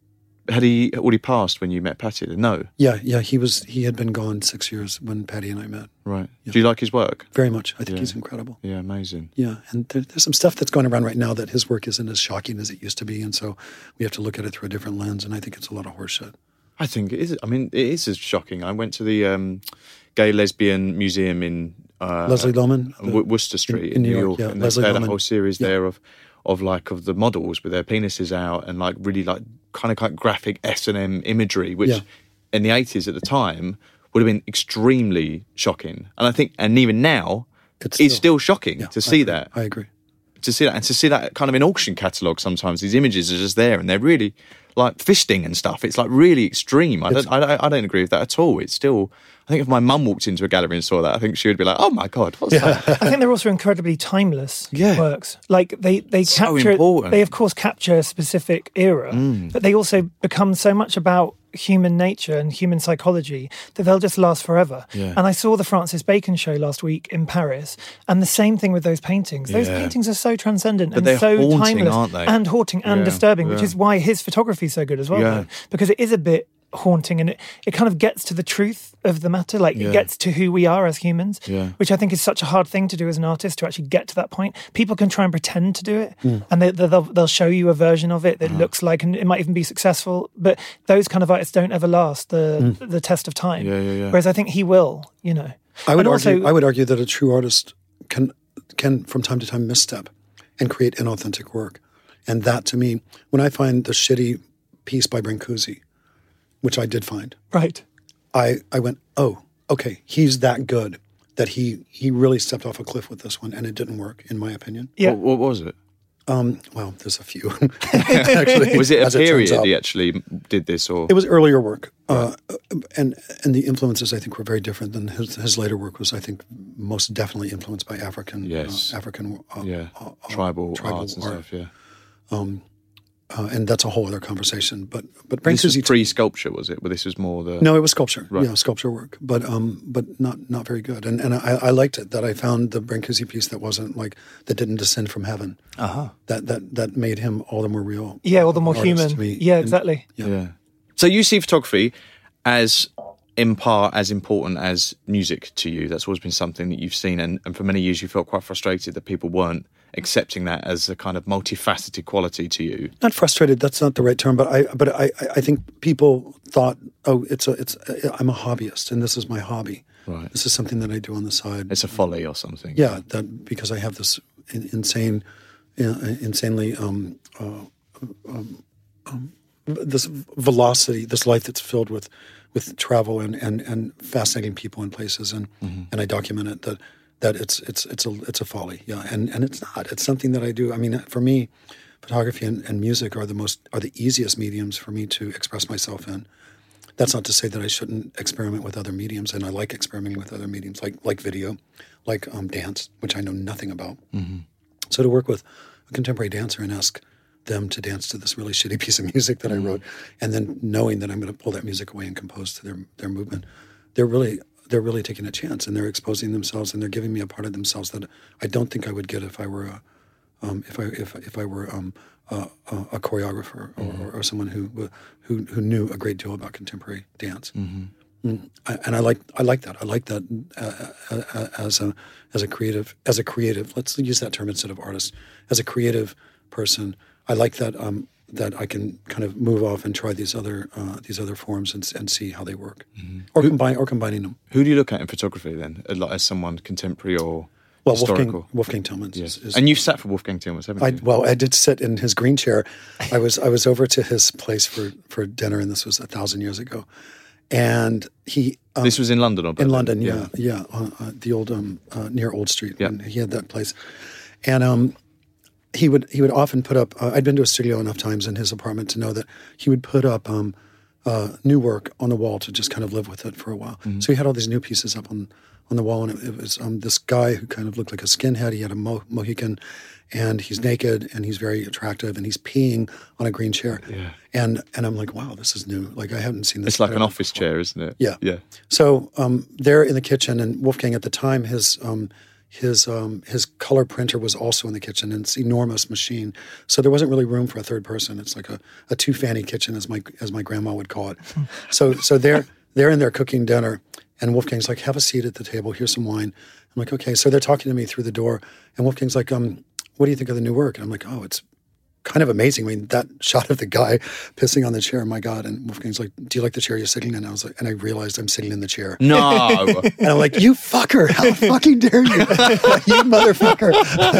Had he already passed when you met Patty? No. Yeah, yeah. He was. He had been gone six years when Patty and I met. Right. Yeah. Do you like his work? Very much. I think Yeah. he's incredible. Yeah, amazing. Yeah, and there, there's some stuff that's going around right now that his work isn't as shocking as it used to be, and so we have to look at it through a different lens. And I think it's a lot of horseshit. I think it is. I mean, it is as shocking. I went to the um, Gay Lesbian Museum in uh, Leslie Lohman, uh, W- Worcester Street in- in, in New New York, York, yeah, and Leslie they had a Lohman. whole series Yeah. there of of like of the models with their penises out and like really like kind of like graphic S and M imagery, which Yeah. in the eighties at the time would have been extremely shocking. And I think, and even now, It's it's, still- still, shocking Yeah, to I see agree. that. I agree. To see that and to see that kind of in auction catalogues sometimes these images are just there and they're really like fisting and stuff. It's like really extreme. I It's- don't, I don't, I don't agree with that at all. It's still, I think if my mum walked into a gallery and saw that, I think she would be like, oh my God, what's that? I think they're also incredibly timeless Yeah. works. Like they, they So capture, important. they of course capture a specific era, but they also become so much about human nature and human psychology that they'll just last forever. Yeah. And I saw the Francis Bacon show last week in Paris, and the same thing with those paintings. Those Yeah. paintings are so transcendent But and they're so haunting, timeless aren't they? and haunting and Yeah, disturbing, which yeah. is why his photography is so good as well. Yeah. though, because it is a bit haunting and it, it kind of gets to the truth of the matter, like Yeah. it gets to who we are as humans, Yeah. which I think is such a hard thing to do as an artist, to actually get to that point. People can try and pretend to do it, and they, they'll, they'll show you a version of it that Uh-huh. looks like, and it might even be successful, but those kind of artists don't ever last the the test of time. Yeah, yeah, yeah. Whereas I think he will, you know. I would And argue. also- I would argue that a true artist can can from time to time misstep and create inauthentic work, and that to me, when I find the shitty piece by Brancusi, which I did find, Right. I I went, oh, okay, he's that good that he he really stepped off a cliff with this one, and it didn't work, in my opinion. Yeah. What, what was it? Um, well, there's a few. Actually, Was it a as turns period out. he actually did this or? It was earlier work, uh, and and the influences I think were very different than his, his later work was. I think most definitely influenced by African, Yes. uh, African, uh, yeah, uh, uh, tribal, tribal arts and art. stuff, yeah. Uh, and that's a whole other conversation. But but This was Brancusi, pre-sculpture, was it? Well, this was more the... no, it was sculpture, Right. yeah, sculpture work, but um, but not not very good. And and I, I liked it that I found the Brancusi piece that wasn't like that didn't descend from heaven. Uh huh. That that that made him all the more real. Yeah, or the more artist human. to me. Yeah, And- exactly. Yeah. So you see photography as, in part, as important as music to you. That's always been something that you've seen, and, and for many years you felt quite frustrated that people weren't accepting that as a kind of multifaceted quality to you. Not frustrated. That's not the right term. But I, but I, I think people thought, oh, it's a, it's. A, I'm a hobbyist, and this is my hobby. Right. This is something that I do on the side. It's a folly or something. Yeah, that because I have this in, insane, uh, insanely um, uh, um, um, this velocity, this life that's filled with with travel and, and, and fascinating people and places, and mm-hmm. and I document it. That that it's it's it's a it's a folly. Yeah, and and it's not. It's something that I do. I mean, for me, photography and, and music are the most are the easiest mediums for me to express myself in. That's not to say that I shouldn't experiment with other mediums, and I like experimenting with other mediums, like like video, like um, dance, which I know nothing about. Mm-hmm. So to work with a contemporary dancer and ask them to dance to this really shitty piece of music that mm-hmm. I wrote, and then knowing that I'm going to pull that music away and compose to their their movement, they're really they're really taking a chance, and they're exposing themselves, and they're giving me a part of themselves that I don't think I would get if I were a um, if I if if I were um, Uh, uh, a choreographer or, mm-hmm. or, or someone who who who knew a great deal about contemporary dance, mm-hmm. mm. I, and I like I like that. I like that uh, uh, as a as a creative as a creative. Let's use that term instead of artist. As a creative person, I like that um, that I can kind of move off and try these other uh, these other forms and and see how they work, mm-hmm. or who, combine or combining them. Who do you look at in photography then, as someone contemporary or? Well, Wolfgang, Wolfgang Tillmans. Yes. Is, is, and you've sat for Wolfgang Tillmans, haven't you? I, well, I did sit in his green chair. I was I was over to his place for, for dinner, and this was a thousand years ago. And he... Um, this was in London or Berlin? In London, yeah. Yeah, yeah uh, uh, the old, um, uh, near Old Street. Yeah. When he had that place. And um, he would he would often put up... Uh, I'd been to a studio enough times in his apartment to know that he would put up um, uh, new work on the wall to just kind of live with it for a while. Mm-hmm. So he had all these new pieces up on... on the wall, and it, it was um, this guy who kind of looked like a skinhead. He had a mo- Mohican, and he's naked, and he's very attractive, and he's peeing on a green chair. Yeah. And and I'm like, wow, this is new. Like, I haven't seen this. It's like an office before. Chair, isn't it? Yeah. Yeah. So um, they're in the kitchen, and Wolfgang at the time, his um, his um, his color printer was also in the kitchen, and it's an enormous machine. So there wasn't really room for a third person. It's like a, a two fanny kitchen, as my as my grandma would call it. so so they're they're in there cooking dinner. And Wolfgang's like, have a seat at the table. Here's some wine. I'm like, okay. So they're talking to me through the door. And Wolfgang's like, um, what do you think of the new work? And I'm like, oh, it's kind of amazing. I mean, that shot of the guy pissing on the chair, my God. And Wolfgang's like, do you like the chair you're sitting in? And I was like, and I realized I'm sitting in the chair. No. And I'm like, you fucker. How fucking dare you? You motherfucker.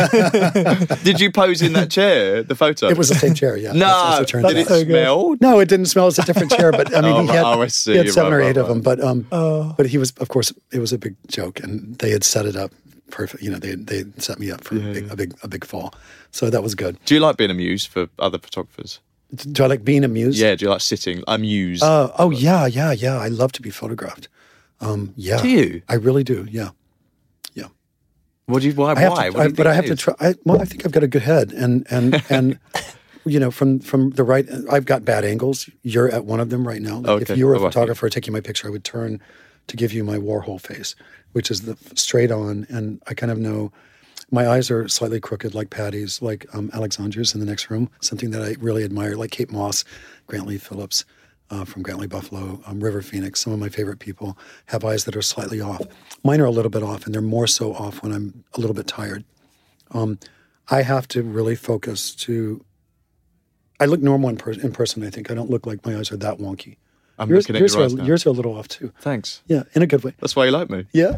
Did you pose in that chair, the photo? It was the same chair, yeah. No. That's, that's Did it so smell? No, it didn't smell. It's a different chair. But I mean, oh, he had, oh, I see. he had seven right, or eight right, of them. But, um, Oh. but he was, of course, it was a big joke. And they had set it up perfect. You know, they they set me up for Yeah, a, big, yeah. a big a big fall. So that was good. Do you like being amused for other photographers? Do I like being amused? Yeah, do you like sitting amused? Uh, oh, yeah, yeah, yeah. I love to be photographed. Um, yeah. Do you? I really do, yeah. Yeah. What do you, why? I have why? to, What do I, you but I think have it to is? try. I, well, I think I've got a good head. And, and, and you know, from, from the right, I've got bad angles. You're at one of them right now. Like Okay. If you were a Oh, I see. photographer taking my picture, I would turn to give you my Warhol face, which is the straight on. And I kind of know my eyes are slightly crooked like Patty's, like um, Alexandra's in the next room, something that I really admire, like Kate Moss, Grant Lee Phillips uh, from Grant Lee Buffalo, um, River Phoenix. Some of my favorite people have eyes that are slightly off. Mine are a little bit off, and they're more so off when I'm a little bit tired. Um, I have to really focus to... I look normal in, per- in person, I think. I don't look like my eyes are that wonky. I'm yours, looking at yours your are, eyes now. yours are a little off, too. Thanks. Yeah, in a good way. That's why you like me. Yeah.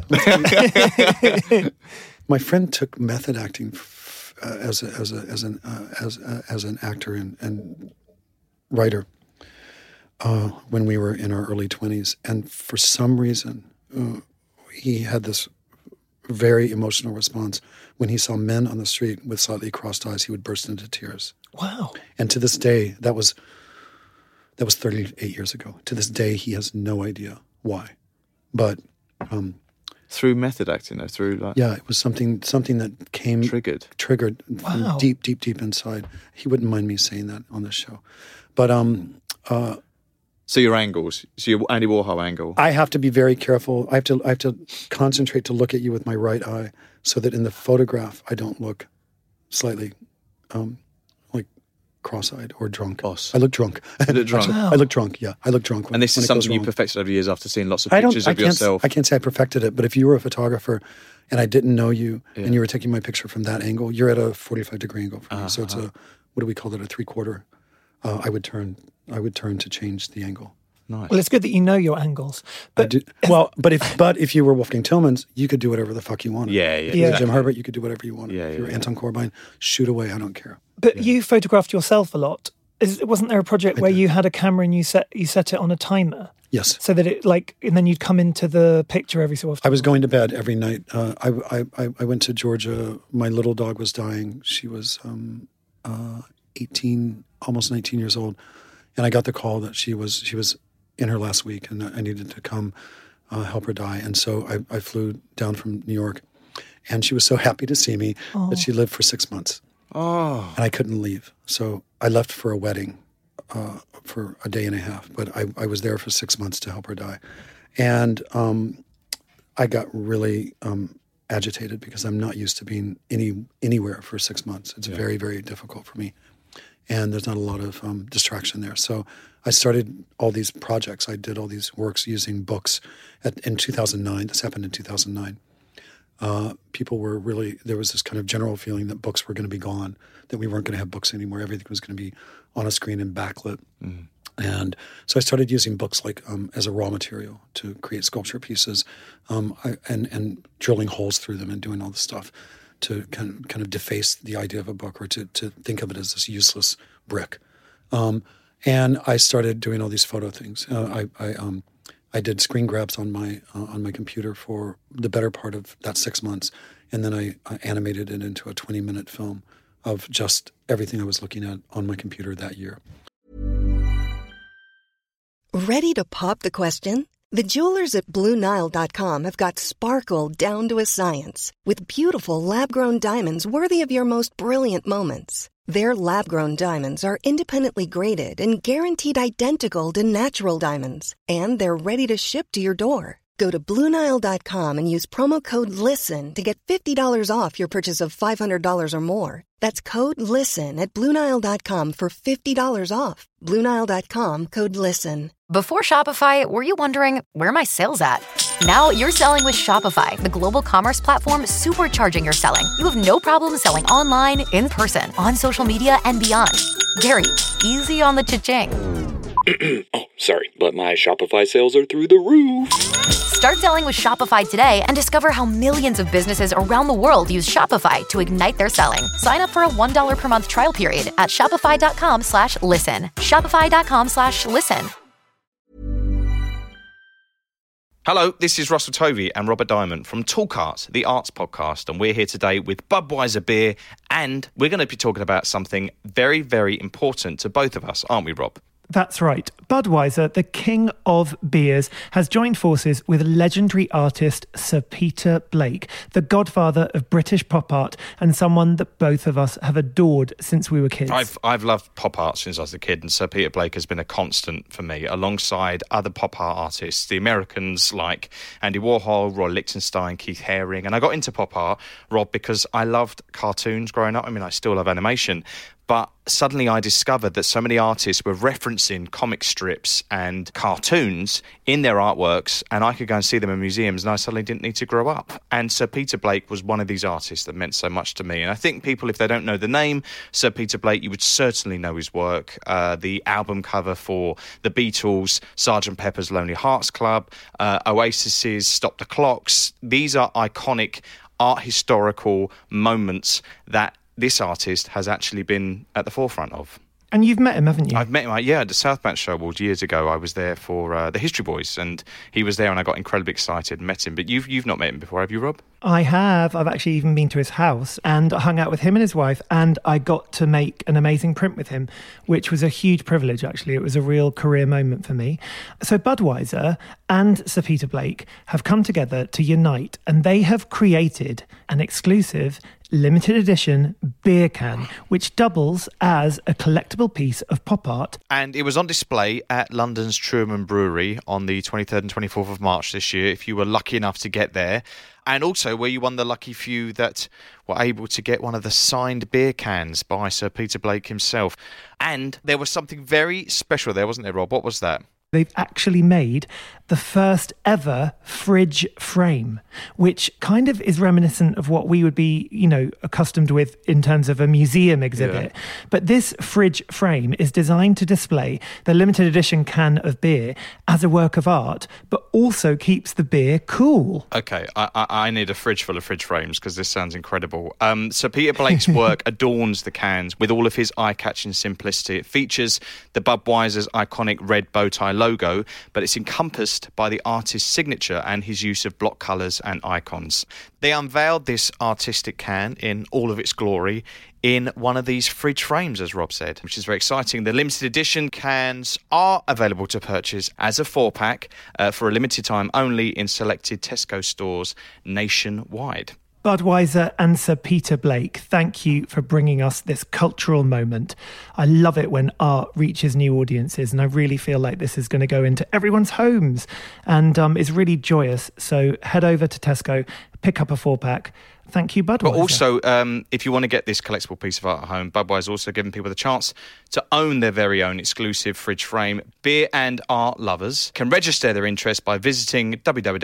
My friend took method acting f- uh, as a, as a, as an uh, as uh, as an actor and, and writer uh, when we were in our early twenties, and for some reason uh, he had this very emotional response when he saw men on the street with slightly crossed eyes. He would burst into tears. Wow. And to this day, that was that was thirty-eight years ago. To this day, he has no idea why, but. Um, Through method acting, though, through like Yeah, it was something something that came triggered. triggered Wow. from deep, deep, deep inside. He wouldn't mind me saying that on this show, but um, uh, So your angles, so your Andy Warhol angle. I have to be very careful. I have to I have to concentrate to look at you with my right eye, so that in the photograph I don't look slightly um, like cross-eyed or drunk. Boss. I look drunk. You look drunk. I look drunk. Yeah, I look drunk. When, And this when is it goes something you wrong. perfected over the years after seeing lots of I don't. pictures I of can't. yourself. I can't say I perfected it, but if you were a photographer and I didn't know you Yeah. and you were taking my picture from that angle, you're at a forty-five degree angle for me. So it's Uh-huh. a what do we call it? A three quarter. Uh, I would turn. I would turn to change the angle. Nice. Well, it's good that you know your angles. But do, well, but if but if you were Wolfgang Tillmans, you could do whatever the fuck you wanted. Yeah, yeah. If you were Exactly. Jim Herbert, you could do whatever you wanted. Yeah, if you were yeah, Anton Corbijn, shoot away. I don't care. But you photographed yourself a lot. Is, wasn't there a project I where did. you had a camera and you set you set it on a timer? Yes. So that it like, and then you'd come into the picture every so often. I was going to bed every night. Uh, I, I I went to Georgia. My little dog was dying. She was um, uh, eighteen, almost nineteen years old, and I got the call that she was she was in her last week, and I needed to come uh, help her die. And so I, I flew down from New York, and she was so happy to see me Oh. that she lived for six months. Oh. And I couldn't leave, so I left for a wedding uh, for a day and a half. But I, I was there for six months to help her die, and um, I got really um, agitated because I'm not used to being any anywhere for six months. It's Yeah. very very difficult for me, and there's not a lot of um, distraction there. So I started all these projects. I did all these works using books. At, in two thousand nine, this happened in two thousand nine. Uh, people were really, there was this kind of general feeling that books were going to be gone, that we weren't going to have books anymore. Everything was going to be on a screen and backlit. Mm. And so I started using books like um, as a raw material to create sculpture pieces, um, I, and and drilling holes through them and doing all this stuff to kind of, kind of deface the idea of a book, or to to think of it as this useless brick. Um, and I started doing all these photo things. Uh, I I, um, I did screen grabs on my uh, on my computer for the better part of that six months, and then I uh, animated it into a twenty minute film of just everything I was looking at on my computer that year. Ready to pop the question? The jewelers at Blue Nile dot com have got sparkle down to a science with beautiful lab-grown diamonds worthy of your most brilliant moments. Their lab-grown diamonds are independently graded and guaranteed identical to natural diamonds, and they're ready to ship to your door. Go to Blue Nile dot com and use promo code LISTEN to get fifty dollars off your purchase of five hundred dollars or more. That's code LISTEN at Blue Nile dot com for fifty dollars off. Blue Nile dot com, code LISTEN. Before Shopify, were you wondering, where are my sales at? Now you're selling with Shopify, the global commerce platform supercharging your selling. You have no problem selling online, in person, on social media, and beyond. Gary, easy on the cha-ching. Oh, sorry, but my Shopify sales are through the roof. Start selling with Shopify today and discover how millions of businesses around the world use Shopify to ignite their selling. Sign up for a one dollar per month trial period at shopify.com slash listen. Shopify.com slash listen. Hello, this is Russell Tovey and Robert Diamond from Talk Art, the arts podcast, and we're here today with Budweiser beer, and we're going to be talking about something very, very important to both of us, aren't we, Rob? That's right. Budweiser, the king of beers, has joined forces with legendary artist Sir Peter Blake, the godfather of British pop art and someone that both of us have adored since we were kids. I've I've loved pop art since I was a kid, and Sir Peter Blake has been a constant for me, alongside other pop art artists, the Americans like Andy Warhol, Roy Lichtenstein, Keith Haring. And I got into pop art, Rob, because I loved cartoons growing up. I mean, I still love animation. But suddenly I discovered that so many artists were referencing comic strips and cartoons in their artworks, and I could go and see them in museums, and I suddenly didn't need to grow up. And Sir Peter Blake was one of these artists that meant so much to me. And I think people, if they don't know the name Sir Peter Blake, you would certainly know his work. Uh, the album cover for the Beatles, Sergeant Pepper's Lonely Hearts Club, uh, Oasis's Stop the Clocks. These are iconic art historical moments that this artist has actually been at the forefront of. And you've met him, haven't you? I've met him, yeah, at the South Bank Show Awards years ago. I was there for uh, the History Boys, and he was there, and I got incredibly excited and met him. But you've you've not met him before, have you, Rob? I have. I've actually even been to his house and hung out with him and his wife, and I got to make an amazing print with him, which was a huge privilege, actually. It was a real career moment for me. So Budweiser and Sir Peter Blake have come together to unite, and they have created an exclusive limited edition beer can, which doubles as a collectible piece of pop art. And it was on display at London's Truman Brewery on the twenty-third and twenty-fourth of March this year, if you were lucky enough to get there. And also were you one of the lucky few that were able to get one of the signed beer cans by Sir Peter Blake himself. And there was something very special there, wasn't there, Rob? What was that? They've actually made the first ever fridge frame, which kind of is reminiscent of what we would be, you know, accustomed with in terms of a museum exhibit. Yeah. But this fridge frame is designed to display the limited edition can of beer as a work of art, but also keeps the beer cool. Okay, I, I, I need a fridge full of fridge frames because this sounds incredible. Um, Sir Peter Blake's work adorns the cans with all of his eye-catching simplicity. It features the Budweiser's iconic red bow tie logo, but it's encompassed by the artist's signature and his use of block colours and icons. They unveiled this artistic can in all of its glory in one of these fridge frames, as Rob said, which is very exciting. The limited edition cans are available to purchase as a four-pack uh, for a limited time only in selected Tesco stores nationwide. Budweiser and Sir Peter Blake, thank you for bringing us this cultural moment. I love it when art reaches new audiences, and I really feel like this is going to go into everyone's homes and um, is really joyous. So head over to Tesco, pick up a four-pack. Thank you, Budweiser. But also, um, if you want to get this collectible piece of art at home, Budweiser also giving people the chance to own their very own exclusive fridge frame. Beer and art lovers can register their interest by visiting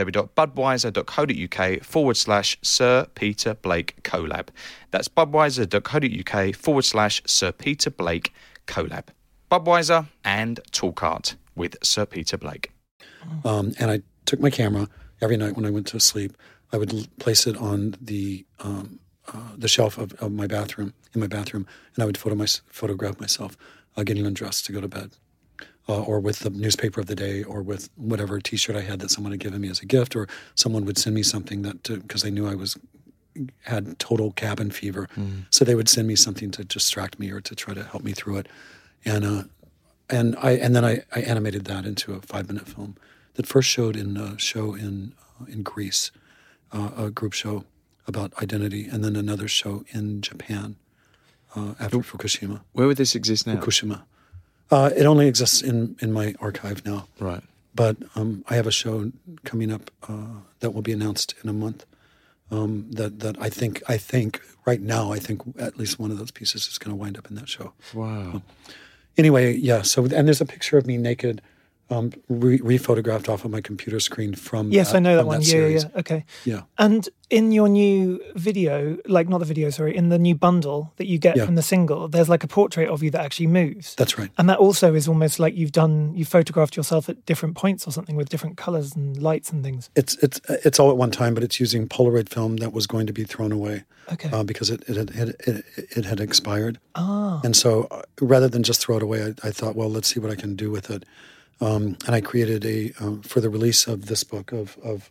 www.budweiser.co.uk forward slash Sir Peter Blake collab. That's budweiser.co.uk forward slash Sir Peter Blake collab. Budweiser and Toolcart with Sir Peter Blake. Um, and I took my camera every night when I went to sleep. I would l- place it on the um, uh, the shelf of, of my bathroom, in my bathroom, and I would photo my, photograph myself uh, getting undressed to go to bed, uh, or with the newspaper of the day, or with whatever T-shirt I had that someone had given me as a gift, or someone would send me something that because they knew I was had total cabin fever, mm. so they would send me something to distract me or to try to help me through it, and uh, and I and then I, I animated that into a five-minute film that first showed in a show in uh, in Greece. Uh, a group show about identity, and then another show in Japan uh, after Fukushima. Where would this exist now? Fukushima. Uh, it only exists in, in my archive now. Right. But um, I have a show coming up uh, that will be announced in a month. Um, that that I think I think right now I think at least one of those pieces is going to wind up in that show. Wow. Um, anyway, yeah. So and there's a picture of me naked. Um, re- re-photographed off of my computer screen from yes, that, I know that one. That yeah, series. yeah, okay. Yeah. And in your new video, like not the video, sorry, in the new bundle that you get yeah. from the single, there's like a portrait of you that actually moves. That's right. And that also is almost like you've done, you've photographed yourself at different points or something with different colours and lights and things. It's it's it's all at one time, but it's using Polaroid film that was going to be thrown away. Okay. Uh, because it it had, it, it had expired. Ah. And so uh, rather than just throw it away, I, I thought, well, let's see what I can do with it. Um, and I created a um, for the release of this book of, of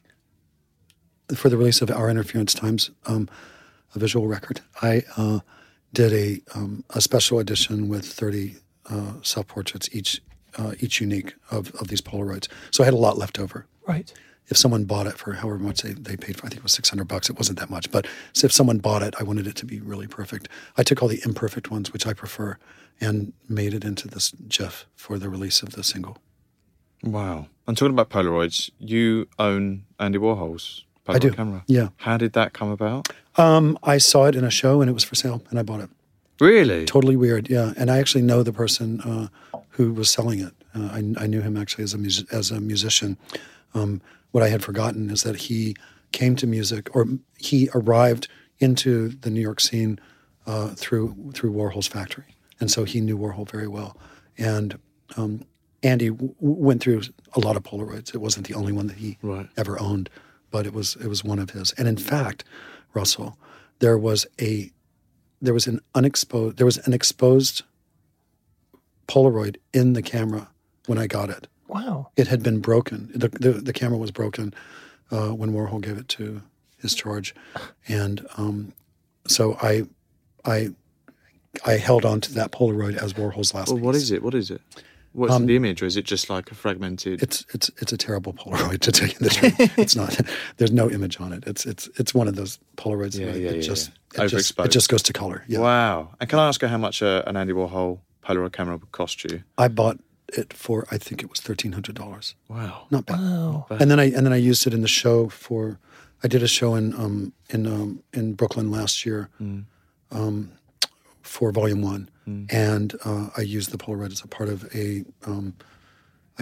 for the release of Our Interference Times, um, a visual record. I uh, did a um, a special edition with thirty uh, self portraits, each uh, each unique of, of these Polaroids. So I had a lot left over. Right. If someone bought it for however much they, they paid for, I think it was six hundred bucks. It wasn't that much, but so if someone bought it, I wanted it to be really perfect. I took all the imperfect ones, which I prefer, and made it into this GIF for the release of the single. Wow. And talking about Polaroids, you own Andy Warhol's Polaroid I do. camera. Yeah. How did that come about? Um, I saw it in a show and it was for sale and I bought it. Really? Totally weird, yeah. And I actually know the person uh, who was selling it. Uh, I, I knew him actually as a, mus- as a musician. Um, what I had forgotten is that he came to music, or he arrived into the New York scene uh, through through Warhol's factory. And so he knew Warhol very well. And um, Andy w- went through a lot of Polaroids. It wasn't the only one that he right. ever owned, but it was it was one of his. And in fact, Russell, there was a there was an unexposed there was an exposed Polaroid in the camera when I got it. Wow! It had been broken. the the, the camera was broken uh, when Warhol gave it to his charge, and um, so I I. I held on to that Polaroid as Warhol's last well, piece. What is it? What is it? What's um, the image, or is it just like a fragmented? It's it's it's a terrible Polaroid, to tell you the truth. It's not. There's no image on it. It's it's it's one of those Polaroids yeah, that yeah, it yeah, just yeah. It just, it just goes to color. Yeah. Wow! And can I ask you how much uh, an Andy Warhol Polaroid camera would cost you? I bought it for I think it was thirteen hundred dollars. Wow! Not bad. Wow. Not bad. And then I and then I used it in the show for. I did a show in um in um in Brooklyn last year. Mm. Um, for Volume One, mm. and uh, I used the Polaroid as a part of a. Um, I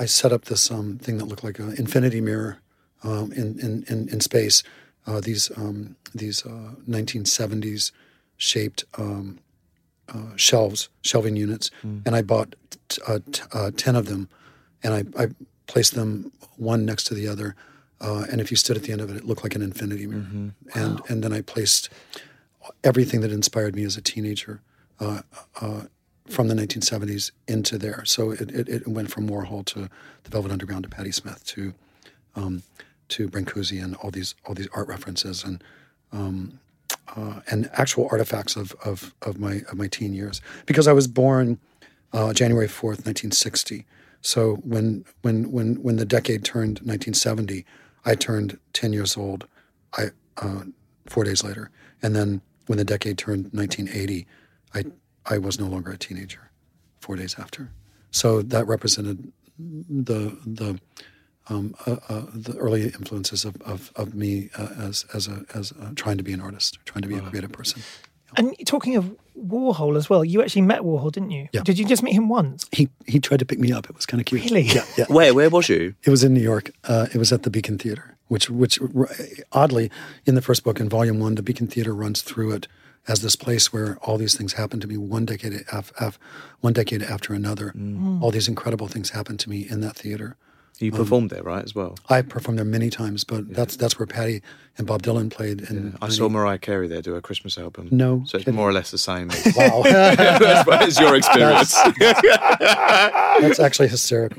I set up this um, thing that looked like an infinity mirror um, in, in, in, in space. Uh, these um, these uh, nineteen seventies shaped um, uh, shelves, shelving units, mm. and I bought t- uh, t- uh, ten of them, and I, I placed them one next to the other. Uh, and if you stood at the end of it, it looked like an infinity mirror. Mm-hmm. Wow. And and then I placed everything that inspired me as a teenager uh, uh, from the nineteen seventies into there. So it, it, it went from Warhol to the Velvet Underground to Patti Smith to um, to Brancusi and all these all these art references and um, uh, and actual artifacts of, of of my of my teen years. Because I was born uh, January fourth, nineteen sixty. So when when when when the decade turned nineteen seventy, I turned ten years old. I uh, four days later, and then when the decade turned nineteen eighty, I I was no longer a teenager. Four days after, so that represented the the um, uh, uh, the early influences of of, of me uh, as as a as a, trying to be an artist, trying to be a creative person. And talking of Warhol as well, you actually met Warhol, didn't you? Yeah. Did you just meet him once? He he tried to pick me up. It was kind of cute. Really? Yeah. yeah. Where where was you? It was in New York. Uh, it was at the Beacon Theater, which which oddly in the first book in Volume One, the Beacon Theater runs through it as this place where all these things happen to me one decade af, af, one decade after another. Mm. All these incredible things happened to me in that theater. You performed um, there, right, as well? I performed there many times, but yeah. that's that's where Patti and Bob Dylan played. And yeah. I saw Mariah Carey there do a Christmas album. No, so it's kidding. more or less the same. Wow, that's your experience. That's, that's actually hysterical.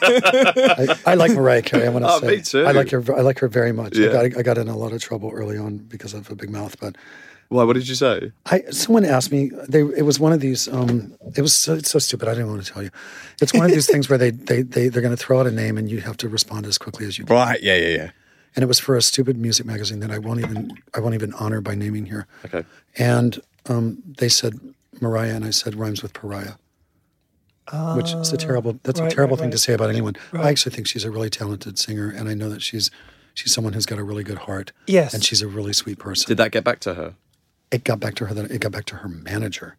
I, I like Mariah Carey. I want to oh, say, me too. I like her. I like her very much. Yeah. I got I got in a lot of trouble early on because of a big mouth, but. Why? What did you say? I someone asked me. They it was one of these. Um, it was so, it's so stupid. I didn't want to tell you. It's one of these things where they they they they're going to throw out a name and you have to respond as quickly as you can. Right? Yeah, yeah, yeah. And it was for a stupid music magazine that I won't even I won't even honor by naming here. Okay. And um, they said Mariah, and I said rhymes with pariah, uh, which is a terrible. That's right, a terrible right, thing right. to say about anyone. Right. I actually think she's a really talented singer, and I know that she's she's someone who's got a really good heart. Yes. And she's a really sweet person. Did that get back to her? It got back to her. That it got back to her manager,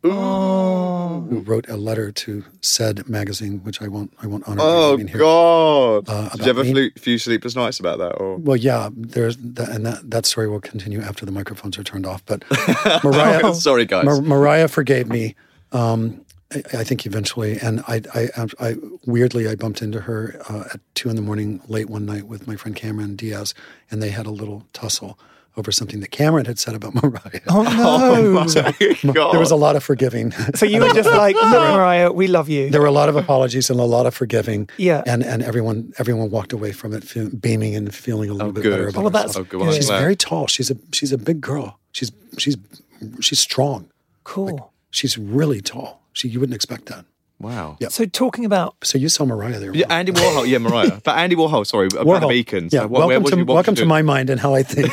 oh. who wrote a letter to said magazine, which I won't. I won't honor. Oh here, God! Uh, Did you have a few, few sleepless nights about that? Or well, yeah. There's that, and that that story will continue after the microphones are turned off. But Mariah, sorry guys, Mar- Mariah forgave me. Um, I, I think eventually, and I, I, I weirdly, I bumped into her uh, at two in the morning, late one night, with my friend Cameron Diaz, and they had a little tussle over something that Cameron had said about Mariah. Oh, no. Oh, there was a lot of forgiving. So you were just like, look, Mariah, we love you. There were a lot of apologies and a lot of forgiving. Yeah. And and everyone everyone walked away from it feel, beaming and feeling a little oh, bit good. better about oh, well, herself. That's oh, good. Well, she's glad. very tall. She's a she's a big girl. She's she's she's strong. Cool. Like, she's really tall. She you wouldn't expect that. Wow. Yep. So talking about... So you saw Mariah there. Yeah, Andy Warhol. Yeah, Mariah. But Andy Warhol, sorry, about Warhol. the Beacons. Yeah, So what, welcome, where, to, you, welcome to my mind and how I think.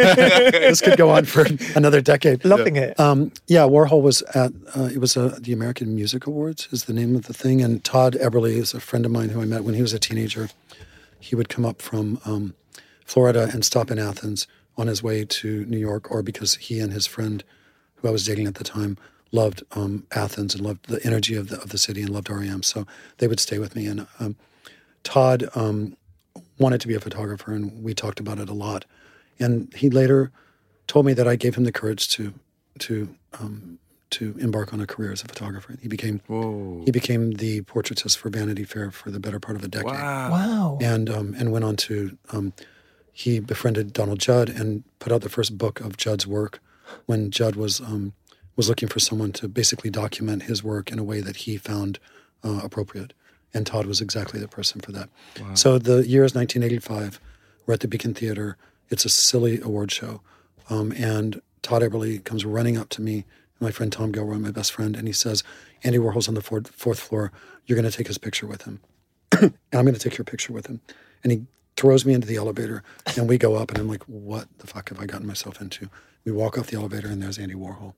This could go on for another decade. Loving it. Um, yeah, Warhol was at, uh, it was uh, the American Music Awards is the name of the thing. And Todd Eberly is a friend of mine who I met when he was a teenager. He would come up from um, Florida and stop in Athens on his way to New York, or because he and his friend, who I was dating at the time, loved um, Athens and loved the energy of the of the city and loved R E M. So they would stay with me. And um, Todd um, wanted to be a photographer, and we talked about it a lot. And he later told me that I gave him the courage to to um, to embark on a career as a photographer. He became Whoa. he became the portraitist for Vanity Fair for the better part of a decade. Wow. Wow. And um, and went on to um, he befriended Donald Judd and put out the first book of Judd's work when Judd was. Um, was looking for someone to basically document his work in a way that he found uh, appropriate. And Todd was exactly the person for that. Wow. So the year is nineteen eighty-five. We're at the Beacon Theater. It's a silly award show. Um, and Todd Eberly comes running up to me, my friend Tom Gilroy, my best friend, and he says, Andy Warhol's on the fourth, fourth floor. You're going to take his picture with him. And I'm going to take your picture with him. And he throws me into the elevator, and we go up, and I'm like, what the fuck have I gotten myself into? We walk off the elevator, and there's Andy Warhol.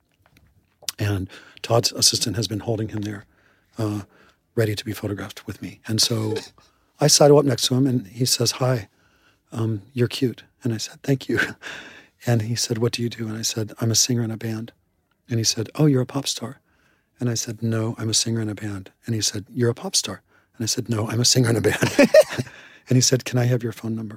And Todd's assistant has been holding him there, uh, ready to be photographed with me. And so I sidle up next to him, and he says, hi, um, you're cute. And I said, thank you. And he said, what do you do? And I said, I'm a singer in a band. And he said, oh, you're a pop star. And I said, no, I'm a singer in a band. And he said, you're a pop star. And I said, no, I'm a singer in a band. And he said, can I have your phone number?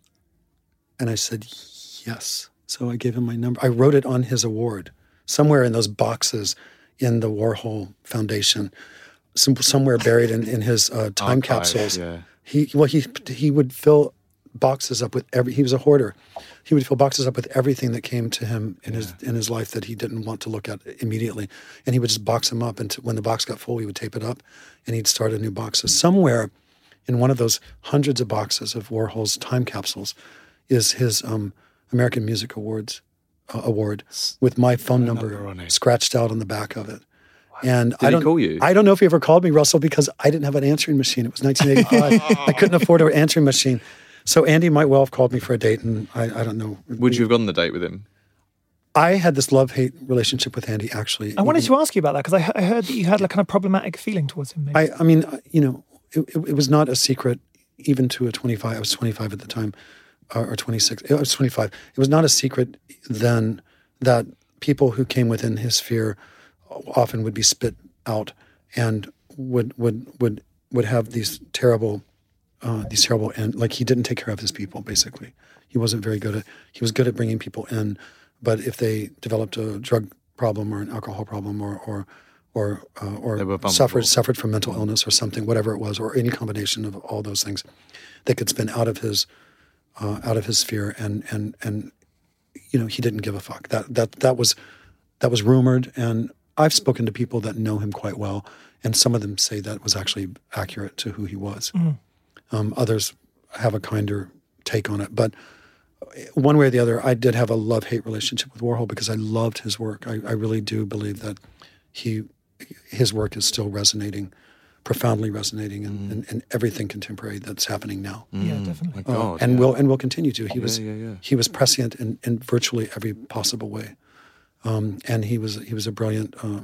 And I said, yes. So I gave him my number. I wrote it on his award, somewhere in those boxes in the Warhol Foundation, some, somewhere buried in, in his uh, time Archive, capsules. yeah. He well, he he would fill boxes up with every. He was a hoarder. He would fill boxes up with everything that came to him in his in his life that he didn't want to look at immediately, and he would just box them up. And when the box got full, he would tape it up, and he'd start a new box. So somewhere in one of those hundreds of boxes of Warhol's time capsules is his um, American Music Awards uh, award with my phone number, number scratched out on the back of it. And Did I don't he call you? I don't know if he ever called me, Russell, because I didn't have an answering machine. It was nineteen eighty-five. I couldn't afford an answering machine. So Andy might well have called me for a date, and I, I don't know. Would you have gone on the date with him? I had this love-hate relationship with Andy, actually. I wanted to ask you about that, because I, I heard that you had like kind of problematic feeling towards him. Maybe. I, I mean, you know, it, it, it was not a secret, even to a twenty-five. I was twenty-five at the time, or, or twenty-six. I was twenty-five. It was not a secret then that people who came within his sphere often would be spit out and would would would would have these terrible uh, these terrible and like he didn't take care of his people. Basically, he wasn't very good at. He was good at bringing people in, but if they developed a drug problem or an alcohol problem or or or uh, or suffered suffered from mental illness or something, whatever it was, or any combination of all those things, they could spin out of his uh, out of his sphere, and and and you know, he didn't give a fuck. That that that was that was rumored, and I've spoken to people that know him quite well, and some of them say that was actually accurate to who he was. Mm. Um, others have a kinder take on it. But one way or the other, I did have a love-hate relationship with Warhol because I loved his work. I, I really do believe that he, his work is still resonating, profoundly resonating in, mm. in, in everything contemporary that's happening now. Mm. Yeah, definitely. Uh, God, and yeah. will and will continue to. He yeah, was yeah, yeah. he was prescient in, in virtually every possible way. Um, and he was he was a brilliant. Uh,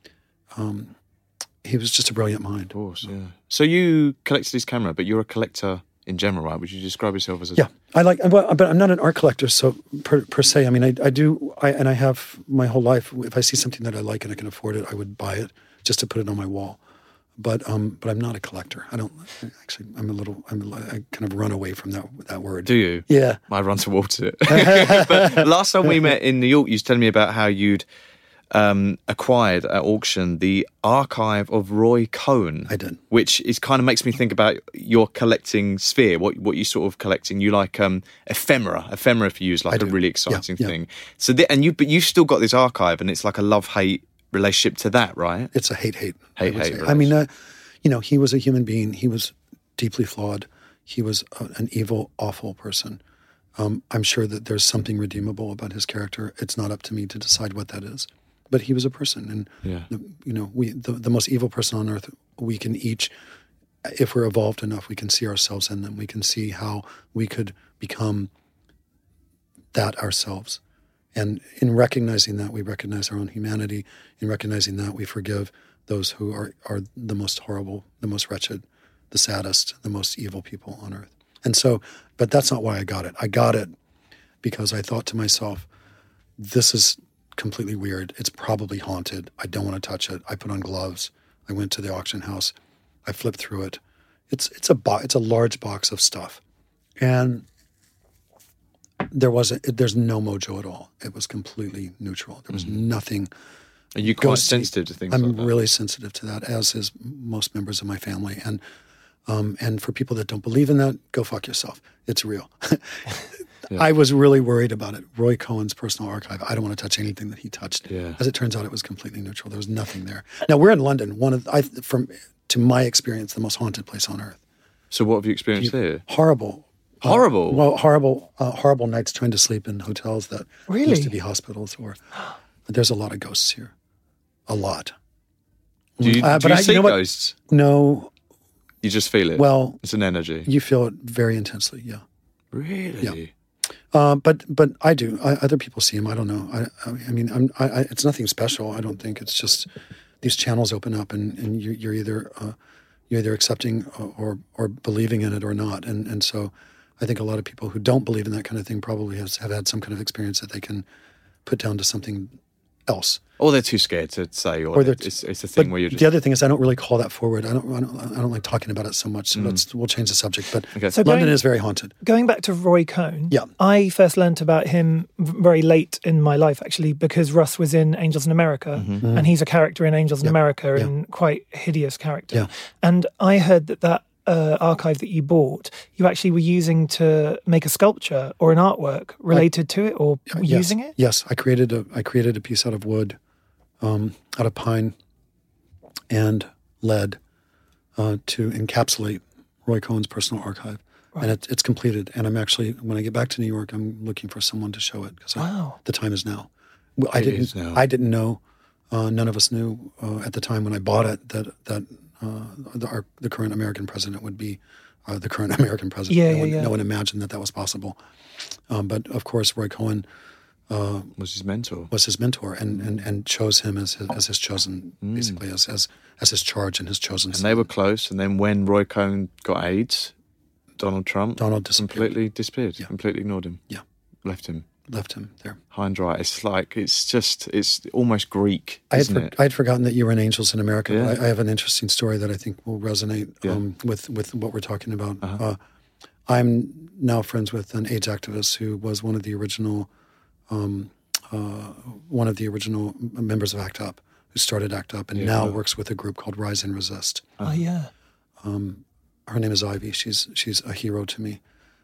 um, he was just a brilliant mind. Of course, yeah. So you collected his camera, but you're a collector in general, right? Would you describe yourself as a? Yeah, I like, well, but I'm not an art collector, so per, per se. I mean, I, I do, I and I have my whole life. If I see something that I like and I can afford it, I would buy it just to put it on my wall. But um, but I'm not a collector. I don't actually. I'm a little. I'm. I kind of run away from that that word. Do you? Yeah. I run towards it. But last time we met in New York, you was telling me about how you'd um, acquired at auction the archive of Roy Cohn. I did. Which is kind of makes me think about your collecting sphere. What what you sort of collecting? You like um, ephemera. Ephemera for you is like a really exciting yeah, yeah. thing. So the, and you but you've still got this archive, and it's like a love hate relationship to that, right? It's a hate hate hate hate. I mean, uh, you know, he was a human being. He was deeply flawed. He was a, an evil, awful person. Um, I'm sure that there's something redeemable about his character. It's not up to me to decide what that is. But he was a person, and yeah. the, you know, we the, the most evil person on earth. We can each, if we're evolved enough, we can see ourselves in them. We can see how we could become that ourselves. And in recognizing that, we recognize our own humanity. In recognizing that, we forgive those who are, are the most horrible, the most wretched, the saddest, the most evil people on earth. And so, but that's not why I got it. I got it because I thought to myself, this is completely weird. It's probably haunted. I don't want to touch it. I put on gloves. I went to the auction house. I flipped through it. It's it's a bo- it's a large box of stuff, and there wasn't. There's no mojo at all. It was completely neutral. There was mm-hmm. nothing. Are you quite ghosty. sensitive to things I'm like that? really sensitive to that, as is most members of my family. And um, and for people that don't believe in that, go fuck yourself. It's real. Yeah. I was really worried about it. Roy Cohen's personal archive. I don't want to touch anything that he touched. Yeah. As it turns out, it was completely neutral. There was nothing there. Now we're in London. One of I from to my experience, the most haunted place on earth. So what have you experienced you, there? Horrible. Horrible. Uh, well, horrible. Uh, horrible nights trying to sleep in hotels that really? used to be hospitals. Or there's a lot of ghosts here. A lot. Do you, uh, do you I, see you know ghosts? No. You just feel it? Well. It's an energy. You feel it very intensely, yeah. Really? Yeah. Uh, but but I do. I, other people see them. I don't know. I I mean, I'm, I, I, it's nothing special. I don't think. It's just these channels open up, and, and you, you're either uh, you're either accepting or or believing in it or not. And and so I think a lot of people who don't believe in that kind of thing probably has, have had some kind of experience that they can put down to something else. Or they're too scared to say, or, Or they're it's, it's a thing but where you're just... The other thing is I don't really call that forward. I don't I don't, I don't like talking about it so much, so Mm. let's, we'll change the subject. But Okay. So London going- is very haunted. Going back to Roy Cohn, Yeah. I first learnt about him v- very late in my life, actually, because Russ was in Angels in America, Mhm. and he's a character in Angels in Yeah. America, Yeah. and quite hideous character. Yeah. And I heard that that uh, archive that you bought, you actually were using to make a sculpture or an artwork related to it, or Uh, yes. using it. Yes, I created a I created a piece out of wood, um, out of pine and lead uh, to encapsulate Roy Cohn's personal archive, and it, it's completed. And I'm actually, when I get back to New York, I'm looking for someone to show it because Wow. the time is now. Well, I It didn't. is now. I didn't know. Uh, none of us knew uh, at the time when I bought it that that uh, the, our, the current American president would be uh, the current American president. Yeah, no, yeah, one, yeah. no one imagined that that was possible. Um, but of course, Roy Cohn uh, was his mentor. Was his mentor, and and, and chose him as his, as his chosen, basically as, as as his charge and his chosen. And son. they were close. And then when Roy Cohn got AIDS, Donald Trump Donald disappeared. completely disappeared. Completely ignored him. Yeah. Left him. Left him there. High and dry. It's like, it's just, it's almost Greek, I had, isn't for, it? I had forgotten that you were in Angels in America. Yeah. But I, I have an interesting story that I think will resonate Yeah. um, with, with what we're talking about. Uh-huh. Uh, I'm now friends with an AIDS activist who was one of the original, um, uh, one of the original members of ACT UP, who started ACT UP and Yeah. now works with a group called Rise and Resist. Oh yeah. Um, her name is Ivy. She's she's a hero to me.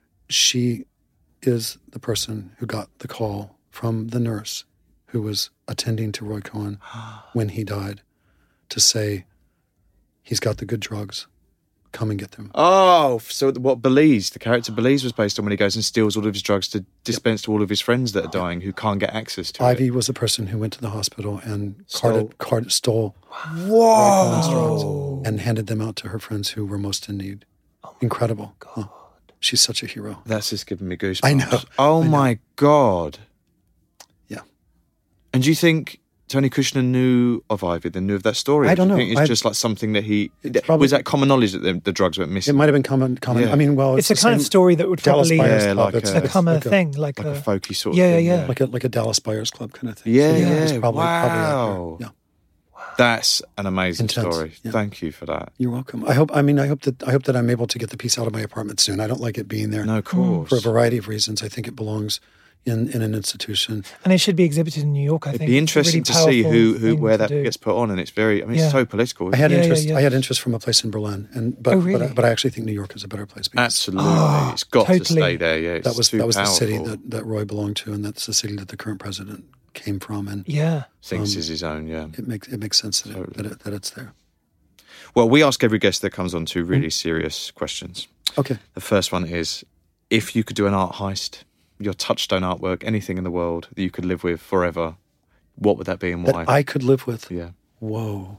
She is the person who got the call from the nurse who was attending to Roy Cohn when he died to say, he's got the good drugs. Come and get them. Oh, so what Belize, the character Belize was based on when he goes and steals all of his drugs to dispense to all of his friends that are dying who can't get access to Ivy it. was the person who went to the hospital and Stole- carted, cart, stole Whoa. Roy Cohn's drugs and handed them out to her friends who were most in need. Incredible. Huh. She's such a hero. That's just giving me goosebumps. I know. Oh I know. my God. Yeah. And do you think Tony Kushner knew of Ivy, then knew of that story? I Or do don't you know. think it's I- just like something that he... probably- was that common knowledge that the, the drugs went It missing? might have been common. common. Yeah. I mean, well, It's it's, a the kind of same story that would Dallas probably Buyers Yeah, Club. like It's- a- it's become a like thing, like, like a, a folky sort of yeah, thing. yeah, yeah. like a like a Dallas Buyers Club kind of thing. Yeah, So, yeah. it's probably, probably Wow. accurate. Yeah. That's an amazing Intense, story. yeah. Thank you for that. You're welcome. I hope. I mean, I hope that I hope that I'm able to get the piece out of my apartment soon. I don't like it being there. No, of course. For a variety of reasons. I think it belongs in, in an institution. And it should be exhibited in New York, I It'd think. be It's a interesting really to see powerful who, who thing where to that do. gets put on, and it's very. I mean, Yeah. it's so political. I had Yeah, yeah, interest. yeah. I had interest from a place in Berlin, and but Oh, really? but, but I actually think New York is a better place. Because Absolutely, Oh, it's got to totally. stay there. Yeah, it's that was too that was powerful. the city that, that Roy belonged to, and that's the city that the current president came from, and Yeah. thinks um, is his own. Yeah. it makes it makes sense that it, Totally. that, it, that it's there. Well, we ask every guest that comes on two Mm. really serious questions. Okay. The first one is, if you could do an art heist, your touchstone artwork, anything in the world that you could live with forever, what would that be and why? That I could live with. yeah. Whoa.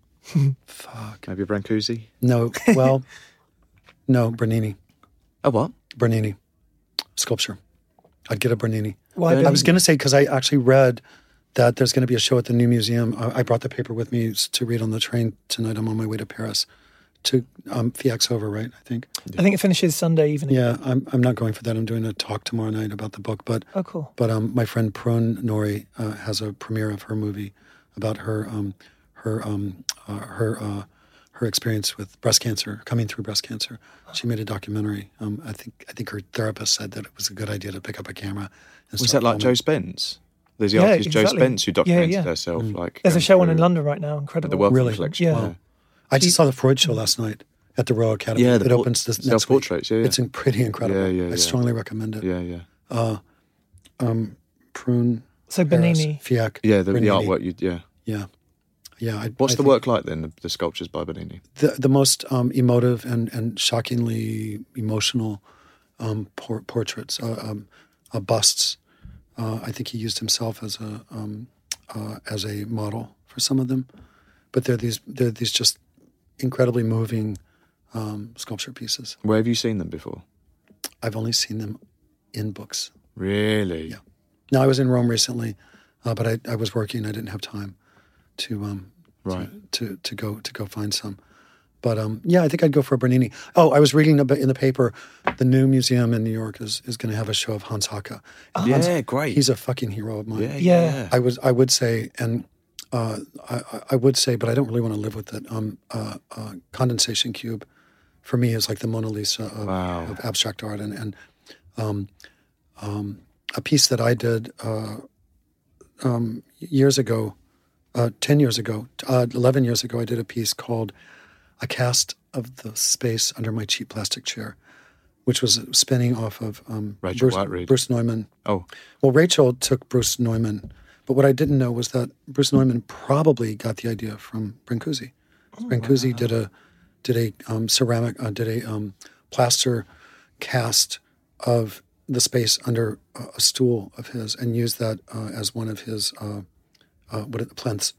Fuck. Maybe a Brancusi? No. Well, no. Bernini. A what? Bernini. Sculpture. I'd get a Bernini. Why I was Bernini? going to say, because I actually read that there's going to be a show at the New Museum. I, I brought the paper with me to read on the train tonight. I'm on my way to Paris. To um, Fiac's over, right? I think. I think it finishes Sunday evening. Yeah, I'm. I'm not going for that. I'm doing a talk tomorrow night about the book. But Oh, cool. but um, my friend Prone Nori uh, has a premiere of her movie about her um, her um, uh, her uh, her experience with breast cancer, coming through breast cancer. She made a documentary. Um, I think I think her therapist said that it was a good idea to pick up a camera. And Was start that like filming. Joe Spence? There's the Yeah, artist Joe exactly. Spence who Yeah, documented yeah. herself. Mm. Like There's a going show on in through London right now. at Incredible. the Welcome Really? Collection. Yeah. I just saw the Freud show last night at the Royal Academy. Yeah, the it por- opens this next week. self-portraits, yeah, yeah. It's in pretty incredible. Yeah, yeah, I yeah. strongly recommend it. Yeah, yeah. Uh, um, Prune. So Paris, Bernini. Fiac. Yeah, the, the Bernini. artwork, you, yeah. Yeah, yeah. I, What's I the think work like then, the, the sculptures by Bernini? The the most um, emotive and and shockingly emotional um, por- portraits, uh, um, uh, busts. Uh, I think he used himself as a um, uh, as a model for some of them, but they're these they're these just incredibly moving um, sculpture pieces. Where have you seen them before? I've only seen them in books. Really? Yeah. No, I was in Rome recently, uh, but I, I was working. I didn't have time to um Right. to, to to go to go find some. But um, yeah, I think I'd go for a Bernini. Oh, I was reading a bit in the paper, the new museum in New York is, is going to have a show of Hans Haacke. Oh, yeah, Hans, great. He's a fucking hero of mine. Yeah, Yeah. yeah. I was, I would say, and uh, I, I would say, but I don't really want to live with it. Um, uh, uh, Condensation Cube, for me, is like the Mona Lisa of, Wow. of abstract art, and and um, um, a piece that I did uh, um, years ago, uh, ten years ago, uh, eleven years ago, I did a piece called "A Cast of the Space Under My Cheap Plastic Chair," which was spinning off of um, Rachel Bruce, Whiteread. Bruce Neumann. Oh, Well, Rachel took Bruce Neumann, but what I didn't know was that Bruce Neumann probably got the idea from Brancusi. Oh, Brancusi did a did a um, ceramic uh, did a um, plaster cast of the space under a, a stool of his, and used that uh, as one of his uh, uh, what are the plinths.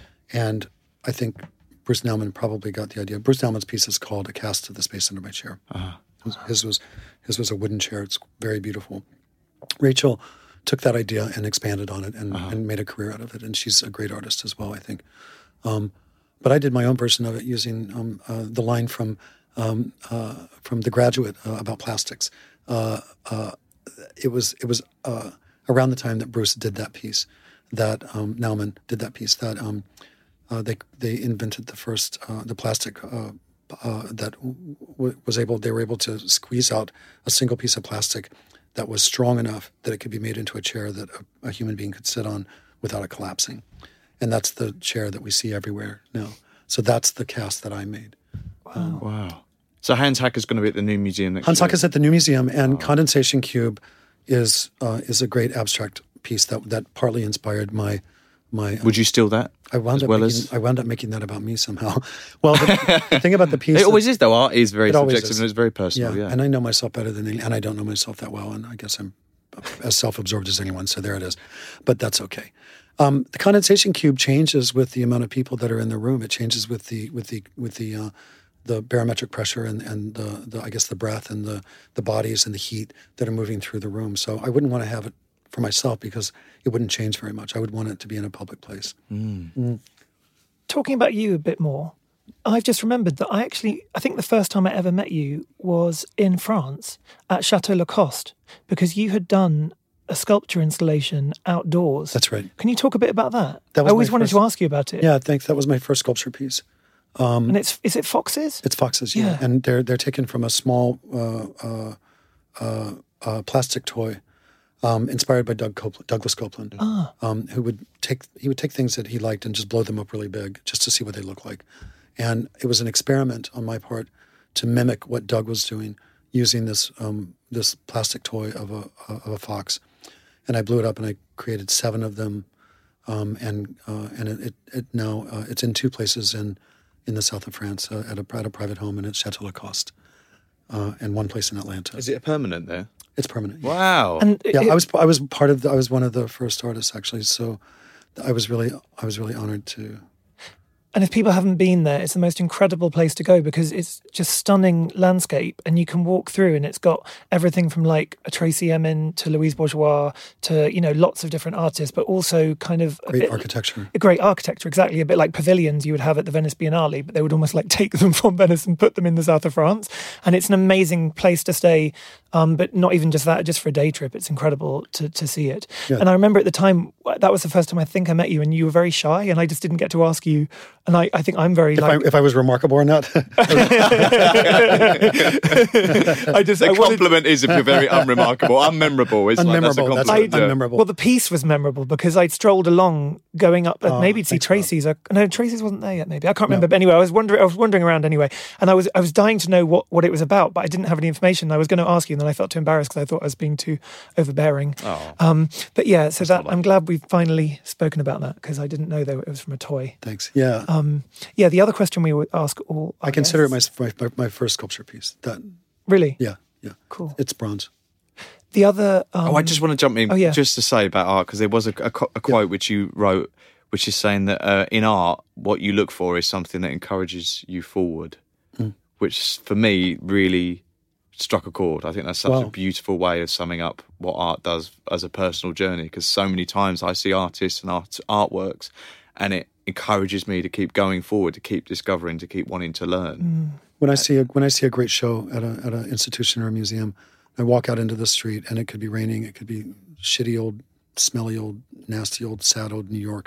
And I think Bruce Nauman probably got the idea. Bruce Naumann's piece is called "A Cast of the Space Under My Chair." Uh-huh. His, his was his was a wooden chair. It's very beautiful. Rachel took that idea and expanded on it and, Uh-huh. and made a career out of it. And she's a great artist as well, I think. Um, but I did my own version of it using um, uh, the line from um, uh, from The Graduate uh, about plastics. Uh, uh, it was it was uh, around the time that Bruce did that piece, that um, Nauman did that piece, that um, uh, they they invented the first uh, the plastic uh, uh, that w- was able they were able to squeeze out a single piece of plastic that was strong enough that it could be made into a chair that a, a human being could sit on without it collapsing. And that's the chair that we see everywhere now. So that's the cast that I made. Um, wow. So Hans Haacke's going to be at the new museum next Hans year. Haacke's at the new museum, and Condensation Cube is uh, is a great abstract piece that that partly inspired my my. Would you steal that? I wound as up well making, as I wound up making that about me somehow. Well, the, the thing about the piece, it always is though. Art is very It always subjective is. and it's very personal. Yeah, and I know myself better than any, and I don't know myself that well, and I guess I'm as self-absorbed as anyone. So there it is, but that's okay. Um, the condensation cube changes with the amount of people that are in the room. It changes with the with the with the uh, the barometric pressure and and the, the I guess the breath and the the bodies and the heat that are moving through the room. So I wouldn't want to have it for myself because it wouldn't change very much. I would want it to be in a public place. Mm. Mm. Talking about you a bit more, I've just remembered that I actually, I think the first time I ever met you was in France at Chateau Lacoste, because you had done a sculpture installation outdoors. That's right. Can you talk a bit about that? That was I always my wanted first- to ask you about it. Yeah, I think that was my first sculpture piece. Um, And it's, is it foxes? It's foxes, yeah. Yeah. And they're they're taken from a small uh, uh, uh, uh, plastic toy um, inspired by Doug Copeland, Douglas Copeland, Ah. um, who would take he would take things that he liked and just blow them up really big just to see what they look like. And it was an experiment on my part to mimic what Doug was doing using this um, this plastic toy of a of a fox. And I blew it up and I created seven of them. Um, and uh, and it, it, it now uh, it's in two places in in the south of France uh, at a at a private home, and it's Chateau Lacoste, uh, and one place in Atlanta. Is it permanent there? It's permanent. Yeah. Wow. And Yeah, it- I was I was part of the, I was one of the first artists actually, so I was really I was really honored to. And if people haven't been there, it's the most incredible place to go because it's just stunning landscape and you can walk through and it's got everything from like a Tracy Emin to Louise Bourgeois to, you know, lots of different artists, but also kind of a Great bit, architecture. a great architecture, exactly. A bit like pavilions you would have at the Venice Biennale, but they would almost like take them from Venice and put them in the south of France. And it's an amazing place to stay, um, but not even just that, just for a day trip. It's incredible to, to see it. Yeah. And I remember at the time, that was the first time I think I met you and you were very shy and I just didn't get to ask you. And I, I think I'm very If like... I if I was remarkable or not. I just The I wanted- compliment is if you're very unremarkable, unmemorable. It's like that's a Unmemorable, that's compliment. right, yeah. unmemorable. Well, the piece was memorable because I'd strolled along, going up, uh, Oh, maybe to see thanks, Rob. Tracy's. Uh, no, Tracy's wasn't there yet. Maybe I can't remember. But anyway, I was wondering. I was wandering around anyway, and I was I was dying to know what, what it was about, but I didn't have any information. I was going to ask you, and then I felt too embarrassed because I thought I was being too overbearing. Oh. Um, but yeah, so that I'm glad we've finally spoken about that because I didn't know that it was from a toy. Thanks. Yeah, Um, yeah, the other question we would ask all. I consider it my, my my first sculpture piece. That really. yeah yeah Cool. It's bronze. The other. Um, Oh, I just want to jump in oh, yeah. just to say about art because there was a, a, co- a quote which you wrote, which is saying that uh, in art, what you look for is something that encourages you forward, Mm. which for me really struck a chord. I think that's such Wow. a beautiful way of summing up what art does as a personal journey because so many times I see artists and art artworks and it encourages me to keep going forward, to keep discovering, to keep wanting to learn. Mm. When I see a when I see a great show at a at an institution or a museum, I walk out into the street and it could be raining, it could be shitty old, smelly old, nasty old, sad old New York,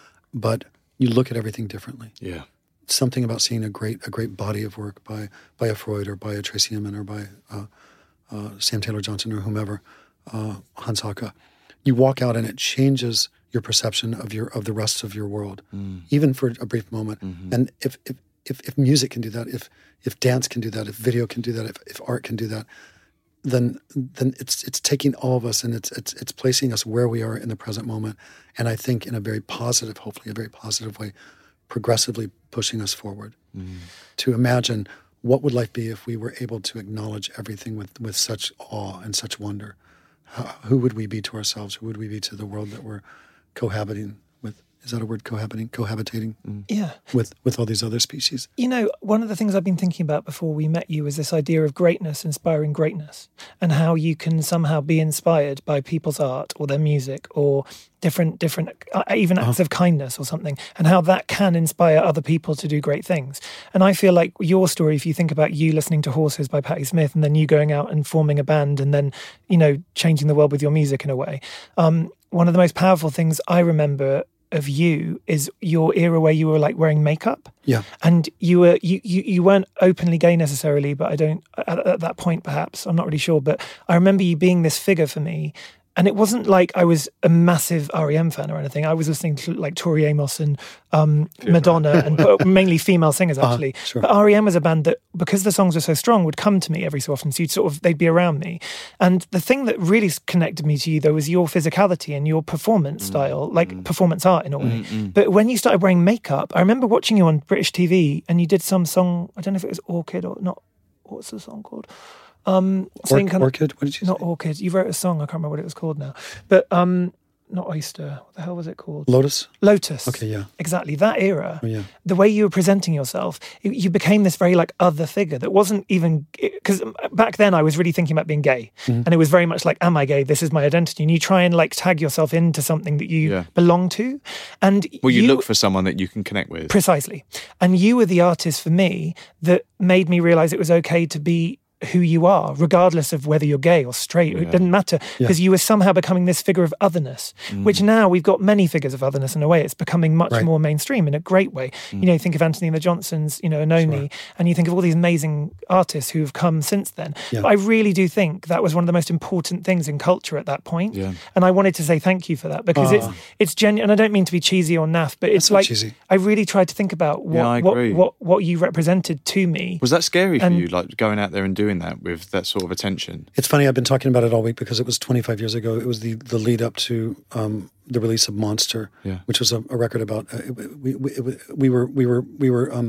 but you look at everything differently. Yeah, something about seeing a great a great body of work by by a Freud or by a Tracy Emin or by uh, uh, Sam Taylor Johnson or whomever, uh, Hans Haacke. You walk out and it changes your perception of your of the rest of your world, mm. even for a brief moment. Mm-hmm. And if, if if if music can do that, if if dance can do that, if video can do that, if, if art can do that, then then it's it's taking all of us and it's it's it's placing us where we are in the present moment. And I think in a very positive, hopefully a very positive way, progressively pushing us forward mm. to imagine what would life be if we were able to acknowledge everything with, with such awe and such wonder. How, who would we be to ourselves? Who would we be to the world that we're cohabiting with? Is that a word, cohabiting? Cohabitating? Mm. Yeah. With, with all these other species. You know, one of the things I've been thinking about before we met you was this idea of greatness, inspiring greatness, and how you can somehow be inspired by people's art or their music or different, different, uh, even acts uh-huh. of kindness or something, and how that can inspire other people to do great things. And I feel like your story, if you think about you listening to Horses by Patti Smith and then you going out and forming a band and then, you know, changing the world with your music in a way, um, one of the most powerful things I remember of you is your era where you were like wearing makeup. Yeah. And you were you you, you weren't openly gay necessarily, but I don't at, at that point perhaps, I'm not really sure, but I remember you being this figure for me. And it wasn't like I was a massive R E M fan or anything. I was listening to like Tori Amos and um, Madonna, and but mainly female singers actually. Uh, sure. But R E M was a band that, because the songs were so strong, would come to me every so often. So you'd sort of they'd be around me. And the thing that really connected me to you though was your physicality and your performance mm. style, like mm. performance art in a way. Mm-mm. But when you started wearing makeup, I remember watching you on British T V, and you did some song. I don't know if it was Orchid or not. What's the song called? Um, Or- kind of, Orchid? What did you not say? Orchid. You wrote a song. I can't remember what it was called now. But um, not Oyster. What the hell was it called? Lotus? Lotus. Okay, yeah. Exactly. That era, Oh, yeah. the way you were presenting yourself, you- you became this very like other figure that wasn't even, because back then I was really thinking about being gay. Mhm. And it was very much like, am I gay? This is my identity. And you try and like tag yourself into something that you Yeah. belong to. And Well, you, look for someone that you can connect with. Precisely. And you were the artist for me that made me realize it was okay to be who you are, regardless of whether you're gay or straight. Yeah. It didn't matter, because Yeah. you were somehow becoming this figure of otherness, Mm. which now we've got many figures of otherness in a way. It's becoming much Right. more mainstream in a great way. Mm. You know, you think of Anthony and the Johnsons, you know, Anohni, Sure. and you think of all these amazing artists who have come since then. Yeah. But I really do think that was one of the most important things in culture at that point. Yeah. And I wanted to say thank you for that, because it's Ah. it's genuine. And I don't mean to be cheesy or naff, but it's not like cheesy. I really tried to think about what Yeah, I what, agree. what what you represented to me. Was that scary for And- you, like going out there and doing that with that sort of attention? It's funny, I've been talking about it all week because it was twenty-five years ago. It was the, the lead up to um, the release of Monster, Yeah. which was a, a record about uh, it, we, we, it, we were we were we were um,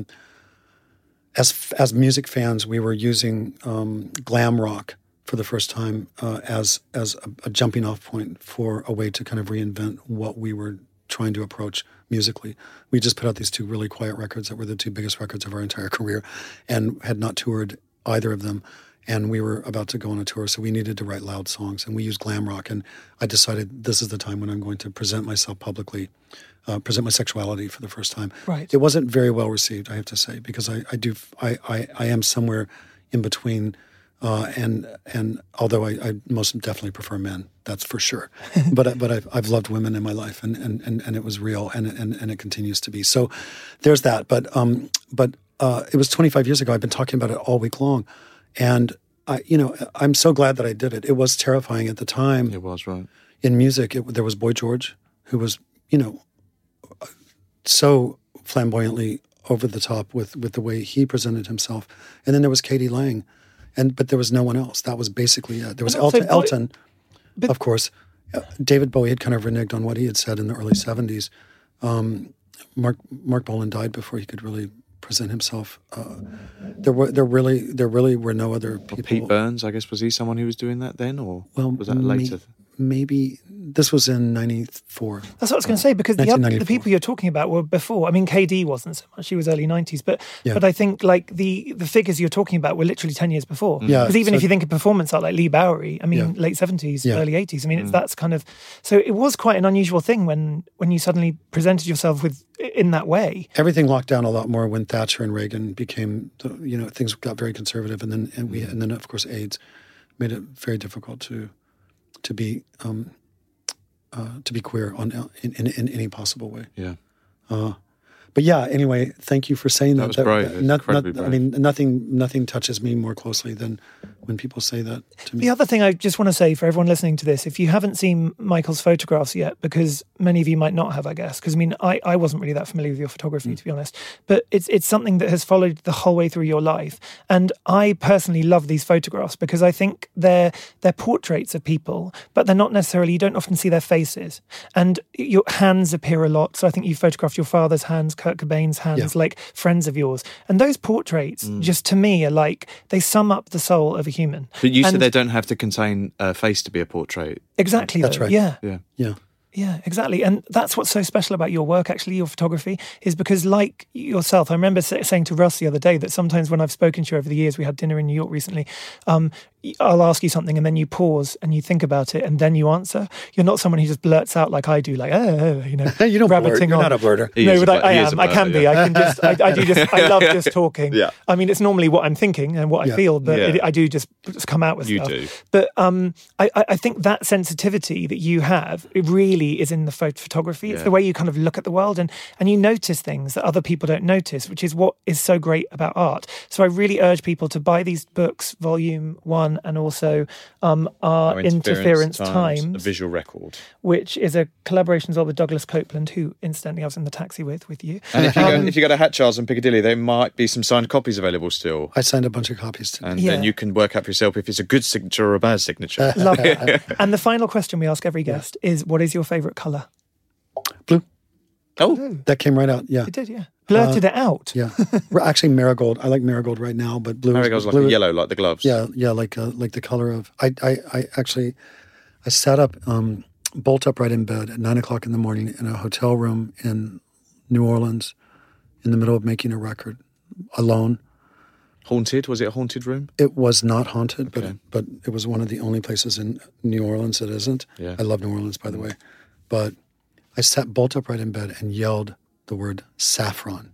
as as music fans, we were using um, glam rock for the first time uh, as as a, a jumping off point for a way to kind of reinvent what we were trying to approach musically. We just put out these two really quiet records that were the two biggest records of our entire career, and had not toured either of them. And we were about to go on a tour, so we needed to write loud songs, and we used glam rock. And I decided this is the time when I'm going to present myself publicly, uh, present my sexuality for the first time. Right. It wasn't very well received, I have to say, because I, I do I, I, I am somewhere in between, uh, and and although I, I most definitely prefer men, that's for sure. but but I've I've loved women in my life, and and, and, and it was real, and, and and it continues to be. So there's that. But um but uh, it was twenty-five years ago. I've been talking about it all week long. And I, you know, I'm so glad that I did it. It was terrifying at the time. It was, right. In music, it, there was Boy George, who was, you know, so flamboyantly over the top with, with the way he presented himself. And then there was Katie Lang, and but there was no one else. That was basically it. There was And also Elton, Boy- Elton but- of course. Uh, David Bowie had kind of reneged on what he had said in the early seventies. Um, Mark Mark Bolan died before he could really present himself. Uh, there were there really there really were no other people. Or Pete Burns, I guess, was he someone who was doing that then, or Well, was that may- later? maybe this was in ninety-four. That's what I was going to say, because the, other, the people you're talking about were before. I mean, K D wasn't so much; she was early nineties. But yeah. but I think like the the figures you're talking about were literally ten years before. Yeah, because even so, if you think of performance art like Lee Bowery, I mean, yeah. late seventies, yeah. early eighties. I mean, it's, that's kind of so. It was quite an unusual thing when when you suddenly presented yourself with in that way. Everything locked down a lot more when Thatcher and Reagan became, you know, things got very conservative, and then and we and then of course AIDS made it very difficult to to be um, uh, to be queer on in, in, in any possible way. Yeah. Uh, but yeah. Anyway, thank you for saying that. That was that, brave. That, not, not, brave. I mean, nothing nothing touches me more closely than when people say that to me. The other thing I just want to say for everyone listening to this, if you haven't seen Michael's photographs yet, because many of you might not have, I guess, because I mean, I, I wasn't really that familiar with your photography, mm. to be honest, but it's it's something that has followed the whole way through your life. And I personally love these photographs because I think they're, they're portraits of people, but they're not necessarily, you don't often see their faces. And your hands appear a lot. So I think you photographed your father's hands, Kurt Cobain's hands, yeah. like friends of yours. And those portraits, mm. just to me, are like, they sum up the soul of a human. But you and said they don't have to contain a face to be a portrait. Exactly. That's though. right. Yeah. Yeah. Yeah. Yeah, exactly. And that's what's so special about your work, actually, your photography, is because like yourself, I remember saying to Russ the other day that sometimes when I've spoken to you over the years, we had dinner in New York recently, um, I'll ask you something and then you pause and you think about it and then you answer. You're not someone who just blurts out like I do, like, oh, you know, you don't blurt. You're on. not a blurter. He no, but a, I, I am. blurter, I can be. yeah. I can just, I, I do just, I love just talking. Yeah. I mean, it's normally what I'm thinking and what yeah. I feel, but yeah. it, I do just, just come out with you stuff. You do. But um, I, I think that sensitivity that you have, it really is in the photo photography. It's yeah. the way you kind of look at the world and, and you notice things that other people don't notice, which is what is so great about art. So I really urge people to buy these books, volume one, and also um, Our Interference, Interference Times, Times, a visual record, which is a collaboration as well with Douglas Copeland, who incidentally I was in the taxi with, with you. And if you, um, go, if you go to Hatchards in Piccadilly, there might be some signed copies available still. I signed a bunch of copies today. And yeah. then you can work out for yourself if it's a good signature or a bad signature. Love it. And the final question we ask every guest yeah. is, what is your favourite colour? Blue. Oh, that came right out. Yeah, it did. Yeah, blurted uh, it out. Yeah, actually marigold. I like marigold right now, but blue. Marigold's is, like blue a is, yellow, like the gloves. Yeah, yeah, like uh, like the color of. I, I, I actually, I sat up, um, bolt upright in bed at nine o'clock in the morning in a hotel room in New Orleans, in the middle of making a record, alone. Haunted? Was it a haunted room? It was not haunted, okay. but but it was one of the only places in New Orleans that isn't. Yeah. I love New Orleans, by the way, but. I sat bolt upright in bed and yelled the word saffron.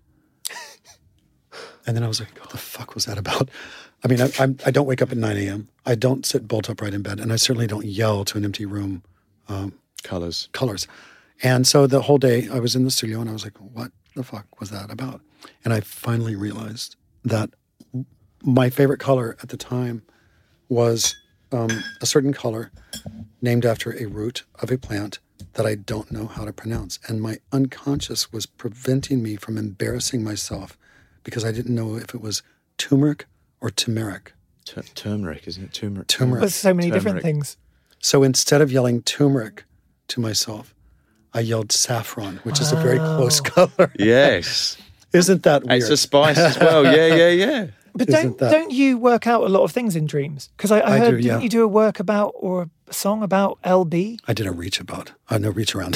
And then I was like, what the fuck was that about? I mean, I, I'm, I don't wake up at nine a.m. I don't sit bolt upright in bed, and I certainly don't yell to an empty room. Um, colors. Colors. And so the whole day I was in the studio, and I was like, what the fuck was that about? And I finally realized that my favorite color at the time was um, a certain color named after a root of a plant that I don't know how to pronounce. And my unconscious was preventing me from embarrassing myself because I didn't know if it was turmeric or turmeric. T- turmeric, isn't it? Turmeric. Turmeric. There's so many turmeric. different things. So instead of yelling turmeric to myself, I yelled saffron, which wow. is a very close color. Yes. Isn't that weird? It's a spice as well. Yeah, yeah, yeah. But don't that... don't you work out a lot of things in dreams? Because I, I, I heard, do, yeah. didn't you do a work about or a song about L B? I did a reach about. I uh, no reach around.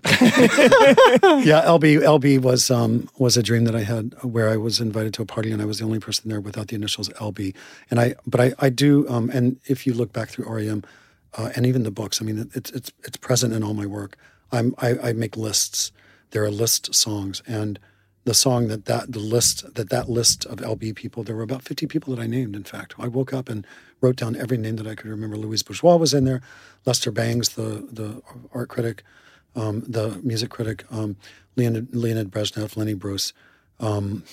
yeah, L B L B was um, was a dream that I had where I was invited to a party and I was the only person there without the initials L B. And I, but I, I do. Um, and if you look back through R E M uh, and even the books, I mean, it's it's it's present in all my work. I'm I, I make lists. There are list songs and. The song that that the list that that list of L B people, there were about fifty people that I named. In fact, I woke up and wrote down every name that I could remember. Louise Bourgeois was in there, Lester Bangs, the the art critic, um, the music critic, um, Leonid Leonid Brezhnev, Lenny Bruce. Um,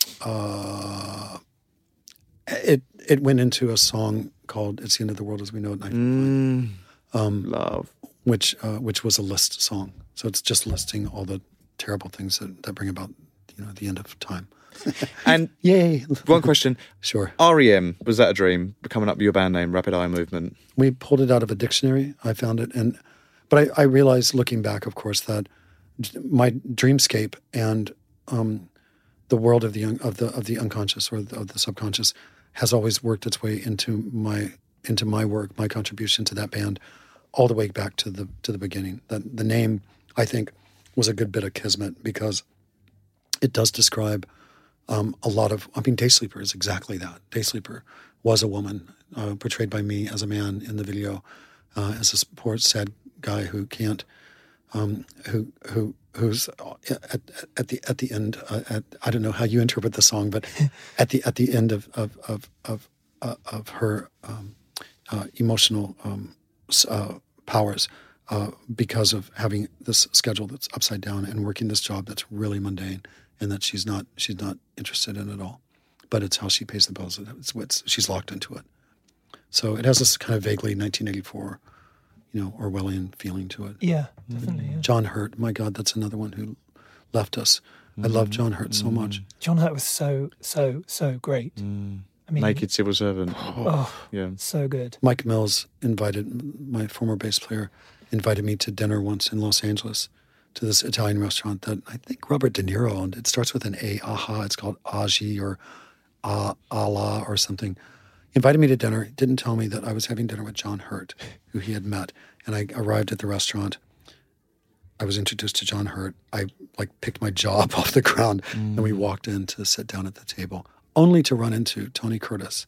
uh, it it went into a song called "It's the End of the World as We Know It." Mm, um, love, which uh, which was a list song. So it's just listing all the terrible things that, that bring about. You know, the end of time. And yay! One question. Sure. R E M, was that a dream? Coming up with your band name, Rapid Eye Movement. We pulled it out of a dictionary. I found it, and but I, I realized, looking back, of course, that my dreamscape and um, the world of the of the of the unconscious or the, of the subconscious has always worked its way into my into my work, my contribution to that band, all the way back to the to the beginning. The, the name, I think, was a good bit of kismet because it does describe um, a lot of. I mean, Day Sleeper is exactly that. Day Sleeper was a woman uh, portrayed by me as a man in the video, uh, as a poor, sad guy who can't, um, who who who's at, at the at the end. Uh, at, I don't know how you interpret the song, but at the at the end of of of of, uh, of her um, uh, emotional um, uh, powers. Uh, because of having this schedule that's upside down and working this job that's really mundane and that she's not she's not interested in at all, but it's how she pays the bills. It's what's she's locked into it. So it has this kind of vaguely nineteen eighty-four, you know, Orwellian feeling to it. Yeah, definitely. Yeah. John Hurt, my God, that's another one who left us. Mm. I love John Hurt so much. John Hurt was so so so great. Mm. I mean, Naked Civil Servant. Oh, yeah, so good. Mike Mills invited my former bass player. Invited me to dinner once in Los Angeles to this Italian restaurant that I think Robert De Niro owned. It starts with an A, aha. It's called Agi or A, Allah or something. He invited me to dinner. He didn't tell me that I was having dinner with John Hurt, who he had met. And I arrived at the restaurant. I was introduced to John Hurt. I like picked my jaw up off the ground mm. and we walked in to sit down at the table, only to run into Tony Curtis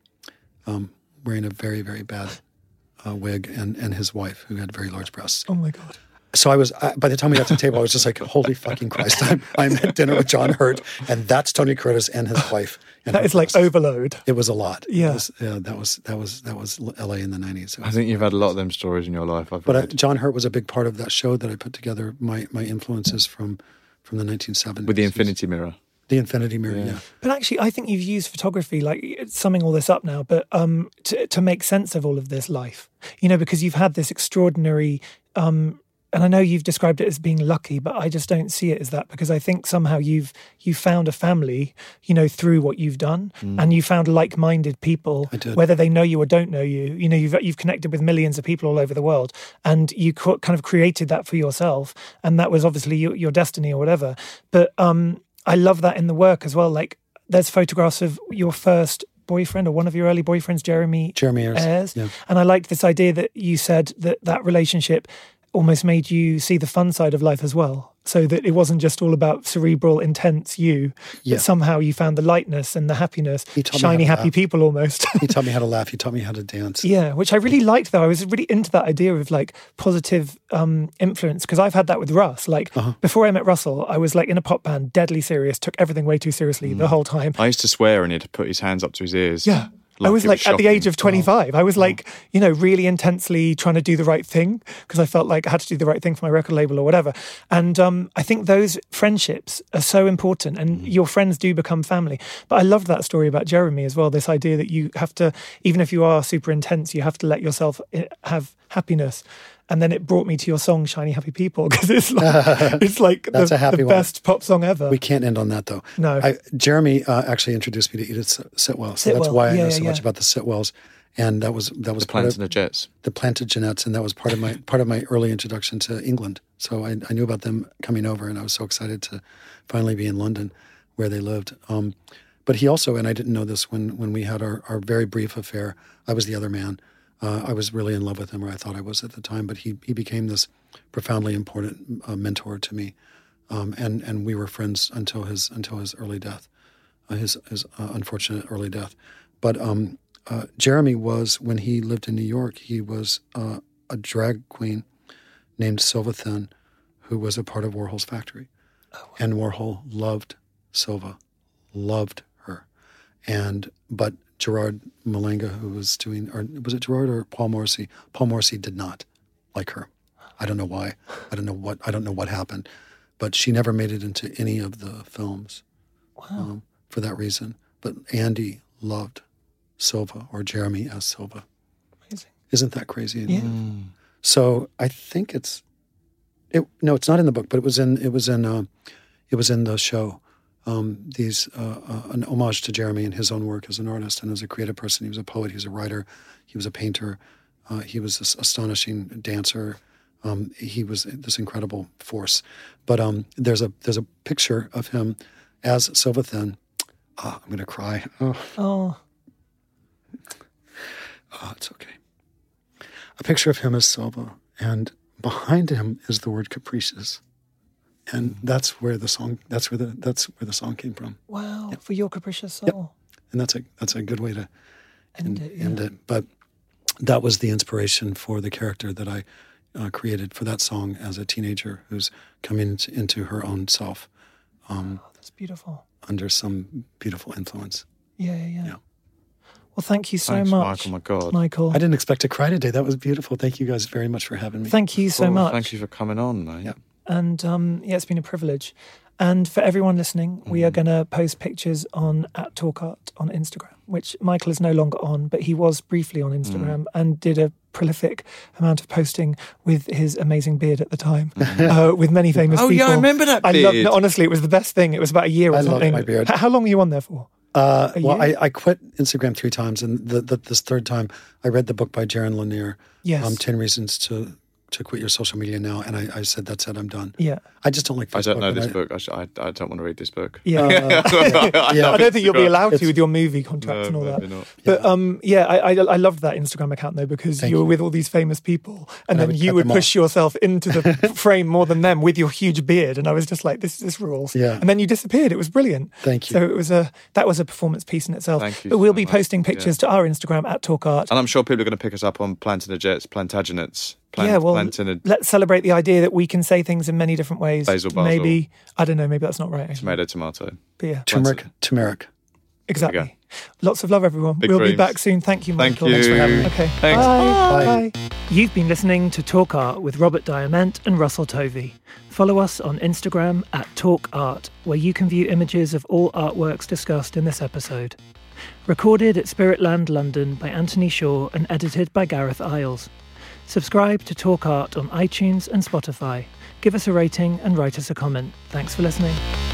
um, wearing a very, very bad Uh, wig and, and his wife who had very large breasts. Oh my God. So I was, I, by the time we got to the table, I was just like, holy fucking Christ, I'm, I'm at dinner with John Hurt and that's Tony Curtis and his wife. And that is like breasts. Overload. It was a lot. Yeah. Was, yeah. That was, that was, that was L A in the nineties. I think you've had a lot of them stories in your life. I've but I, John Hurt was a big part of that show that I put together. My, my influences from, from the nineteen seventies. With the Infinity Mirror. The Infinity Mirror, yeah. yeah. But actually, I think you've used photography, like summing all this up now, but um, to, to make sense of all of this life, you know, because you've had this extraordinary, um, and I know you've described it as being lucky, but I just don't see it as that because I think somehow you've you found a family, you know, through what you've done, mm. and you found like-minded people, whether they know you or don't know you. You know, you've you've connected with millions of people all over the world, and you co- kind of created that for yourself, and that was obviously your, your destiny or whatever. But um. I love that in the work as well. Like, there's photographs of your first boyfriend or one of your early boyfriends, Jeremy, Jeremy Ayres. Ayres. Yeah. And I liked this idea that you said that that relationship almost made you see the fun side of life as well. So that it wasn't just all about cerebral, intense you, yeah. but somehow you found the lightness and the happiness, shiny, happy laugh. people almost. He taught me how to laugh. He taught me how to dance. Yeah, which I really liked though. I was really into that idea of like positive um, influence because I've had that with Russ. Like uh-huh. before I met Russell, I was like in a pop band, deadly serious, took everything way too seriously mm. the whole time. I used to swear and he'd put his hands up to his ears. Yeah. Like I was like was at the age of twenty-five, oh. I was like, you know, really intensely trying to do the right thing because I felt like I had to do the right thing for my record label or whatever. And um, I think those friendships are so important and mm. your friends do become family. But I loved that story about Jeremy as well, this idea that you have to, even if you are super intense, you have to let yourself have happiness. And then it brought me to your song, Shiny Happy People, because it's like, it's like the, the best pop song ever. We can't end on that, though. No. I, Jeremy uh, actually introduced me to Edith Sitwell. So Sitwell. that's why I yeah, know yeah, so yeah. much about the Sitwells. And that was that was the part of Plantagenets. The Plantagenets, and that was part of my part of my early introduction to England. So I, I knew about them coming over, and I was so excited to finally be in London, where they lived. Um, but he also, and I didn't know this when when we had our, our very brief affair. I was the other man. Uh, I was really in love with him, or I thought I was at the time. But he he became this profoundly important uh, mentor to me, um, and and we were friends until his until his early death, uh, his his uh, unfortunate early death. But um, uh, Jeremy was, when he lived in New York, he was uh, a drag queen named Silva Thin, who was a part of Warhol's factory, oh, wow. and Warhol loved Silva, loved her, and but. Gerard Malenga, who was doing, or was it Gerard or Paul Morrissey? Paul Morrissey did not like her. I don't know why. I don't know what. I don't know what happened, but she never made it into any of the films. Wow. Um, for that reason. But Andy loved Silva, or Jeremy as Silva. Amazing. Isn't that crazy? Yeah. Mm. So I think it's. It no, it's not in the book, but it was in. It was in. Uh, it was in the show. Um, these uh, uh, an homage to Jeremy and his own work as an artist and as a creative person. He was a poet, he was a writer, he was a painter, uh, he was this astonishing dancer. Um, he was this incredible force. But um, there's a there's a picture of him as Silva Thin. Oh, I'm going to cry. Oh. oh, oh, it's okay. a picture of him as Silva, and behind him is the word caprices, and that's where the song that's where the that's where the song came from. Wow, yep. For your capricious soul. Yep. And that's a that's a good way to end, end, it, yeah. end it. But that was the inspiration for the character that I uh, created for that song as a teenager who's coming into, into her own self. Um, oh, that's beautiful. Under some beautiful influence. Yeah, yeah, yeah. yeah. Well, thank you so Thanks, much, Michael. My God, Michael. I didn't expect to cry today. That was beautiful. Thank you guys very much for having me. Thank you so oh, much. Thank you for coming on, mate. Yeah. And um, yeah, it's been a privilege. And for everyone listening, mm. we are going to post pictures on at TalkArt on Instagram, which Michael is no longer on, but he was briefly on Instagram mm. and did a prolific amount of posting with his amazing beard at the time, uh, with many famous oh, people. Oh yeah, I remember that beard. I loved, no, honestly, it was the best thing. It was about a year or I something. I loved my beard. How long were you on there for? Uh, well, I, I quit Instagram three times, and the, the, this third time, I read the book by Jaron Lanier, yes. um, ten Reasons to to Quit Your Social Media Now, and I, I said, that's it, I'm done. Yeah. I just don't like Facebook. I don't know this I, book. I, sh- I, I don't want to read this book. Yeah. Uh, yeah. yeah. I don't think you'll be allowed to with your movie contracts no, and all that. Maybe not. But um, yeah, I, I, I loved that Instagram account, though, because Thank you were you. with all these famous people, and, and then would you would push off. yourself into the frame more than them with your huge beard, and I was just like, this, this rules. Yeah. And then you disappeared. It was brilliant. Thank you. So it was a, that was a performance piece in itself. Thank you but we'll so be much. posting pictures yeah. to our Instagram at TalkArt. And I'm sure people are going to pick us up on Plantagenets, Plantagenets. Plant, yeah, well, Plantinid- let's celebrate the idea that we can say things in many different ways. Basil, basil. Maybe, I don't know, maybe that's not right. Actually. Tomato, tomato. But yeah. Turmeric, turmeric. Exactly. Lots of love, everyone. Big we'll dreams. be back soon. Thank you, Michael. Thank you. Thanks for having me. Okay. Thanks. Bye. Bye. Bye. You've been listening to Talk Art with Robert Diamant and Russell Tovey. Follow us on Instagram at Talk Art, where you can view images of all artworks discussed in this episode. Recorded at Spiritland London by Anthony Shaw and edited by Gareth Isles. Subscribe to Talk Art on iTunes and Spotify. Give us a rating and write us a comment. Thanks for listening.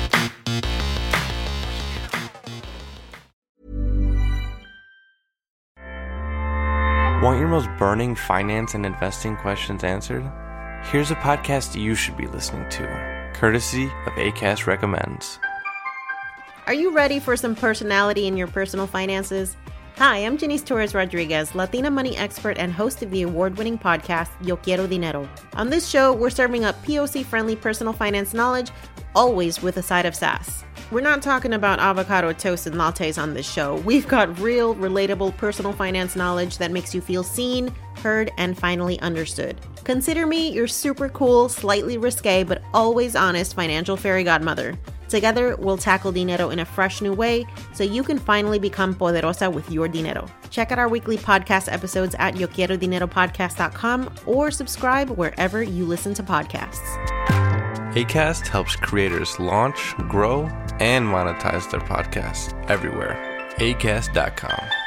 Want your most burning finance and investing questions answered? Here's a podcast you should be listening to, courtesy of Acast Recommends. Are you ready for some personality in your personal finances? Hi, I'm Janice Torres Rodriguez, Latina money expert and host of the award-winning podcast, Yo Quiero Dinero. On this show, we're serving up P O C-friendly personal finance knowledge, always with a side of sass. We're not talking about avocado toast and lattes on this show. We've got real, relatable personal finance knowledge that makes you feel seen, heard, and finally understood. Consider me your super cool, slightly risque, but always honest financial fairy godmother. Together, we'll tackle dinero in a fresh new way so you can finally become poderosa with your dinero. Check out our weekly podcast episodes at yo quiero dinero podcast dot com or subscribe wherever you listen to podcasts. Acast helps creators launch, grow, and monetize their podcasts everywhere. acast dot com.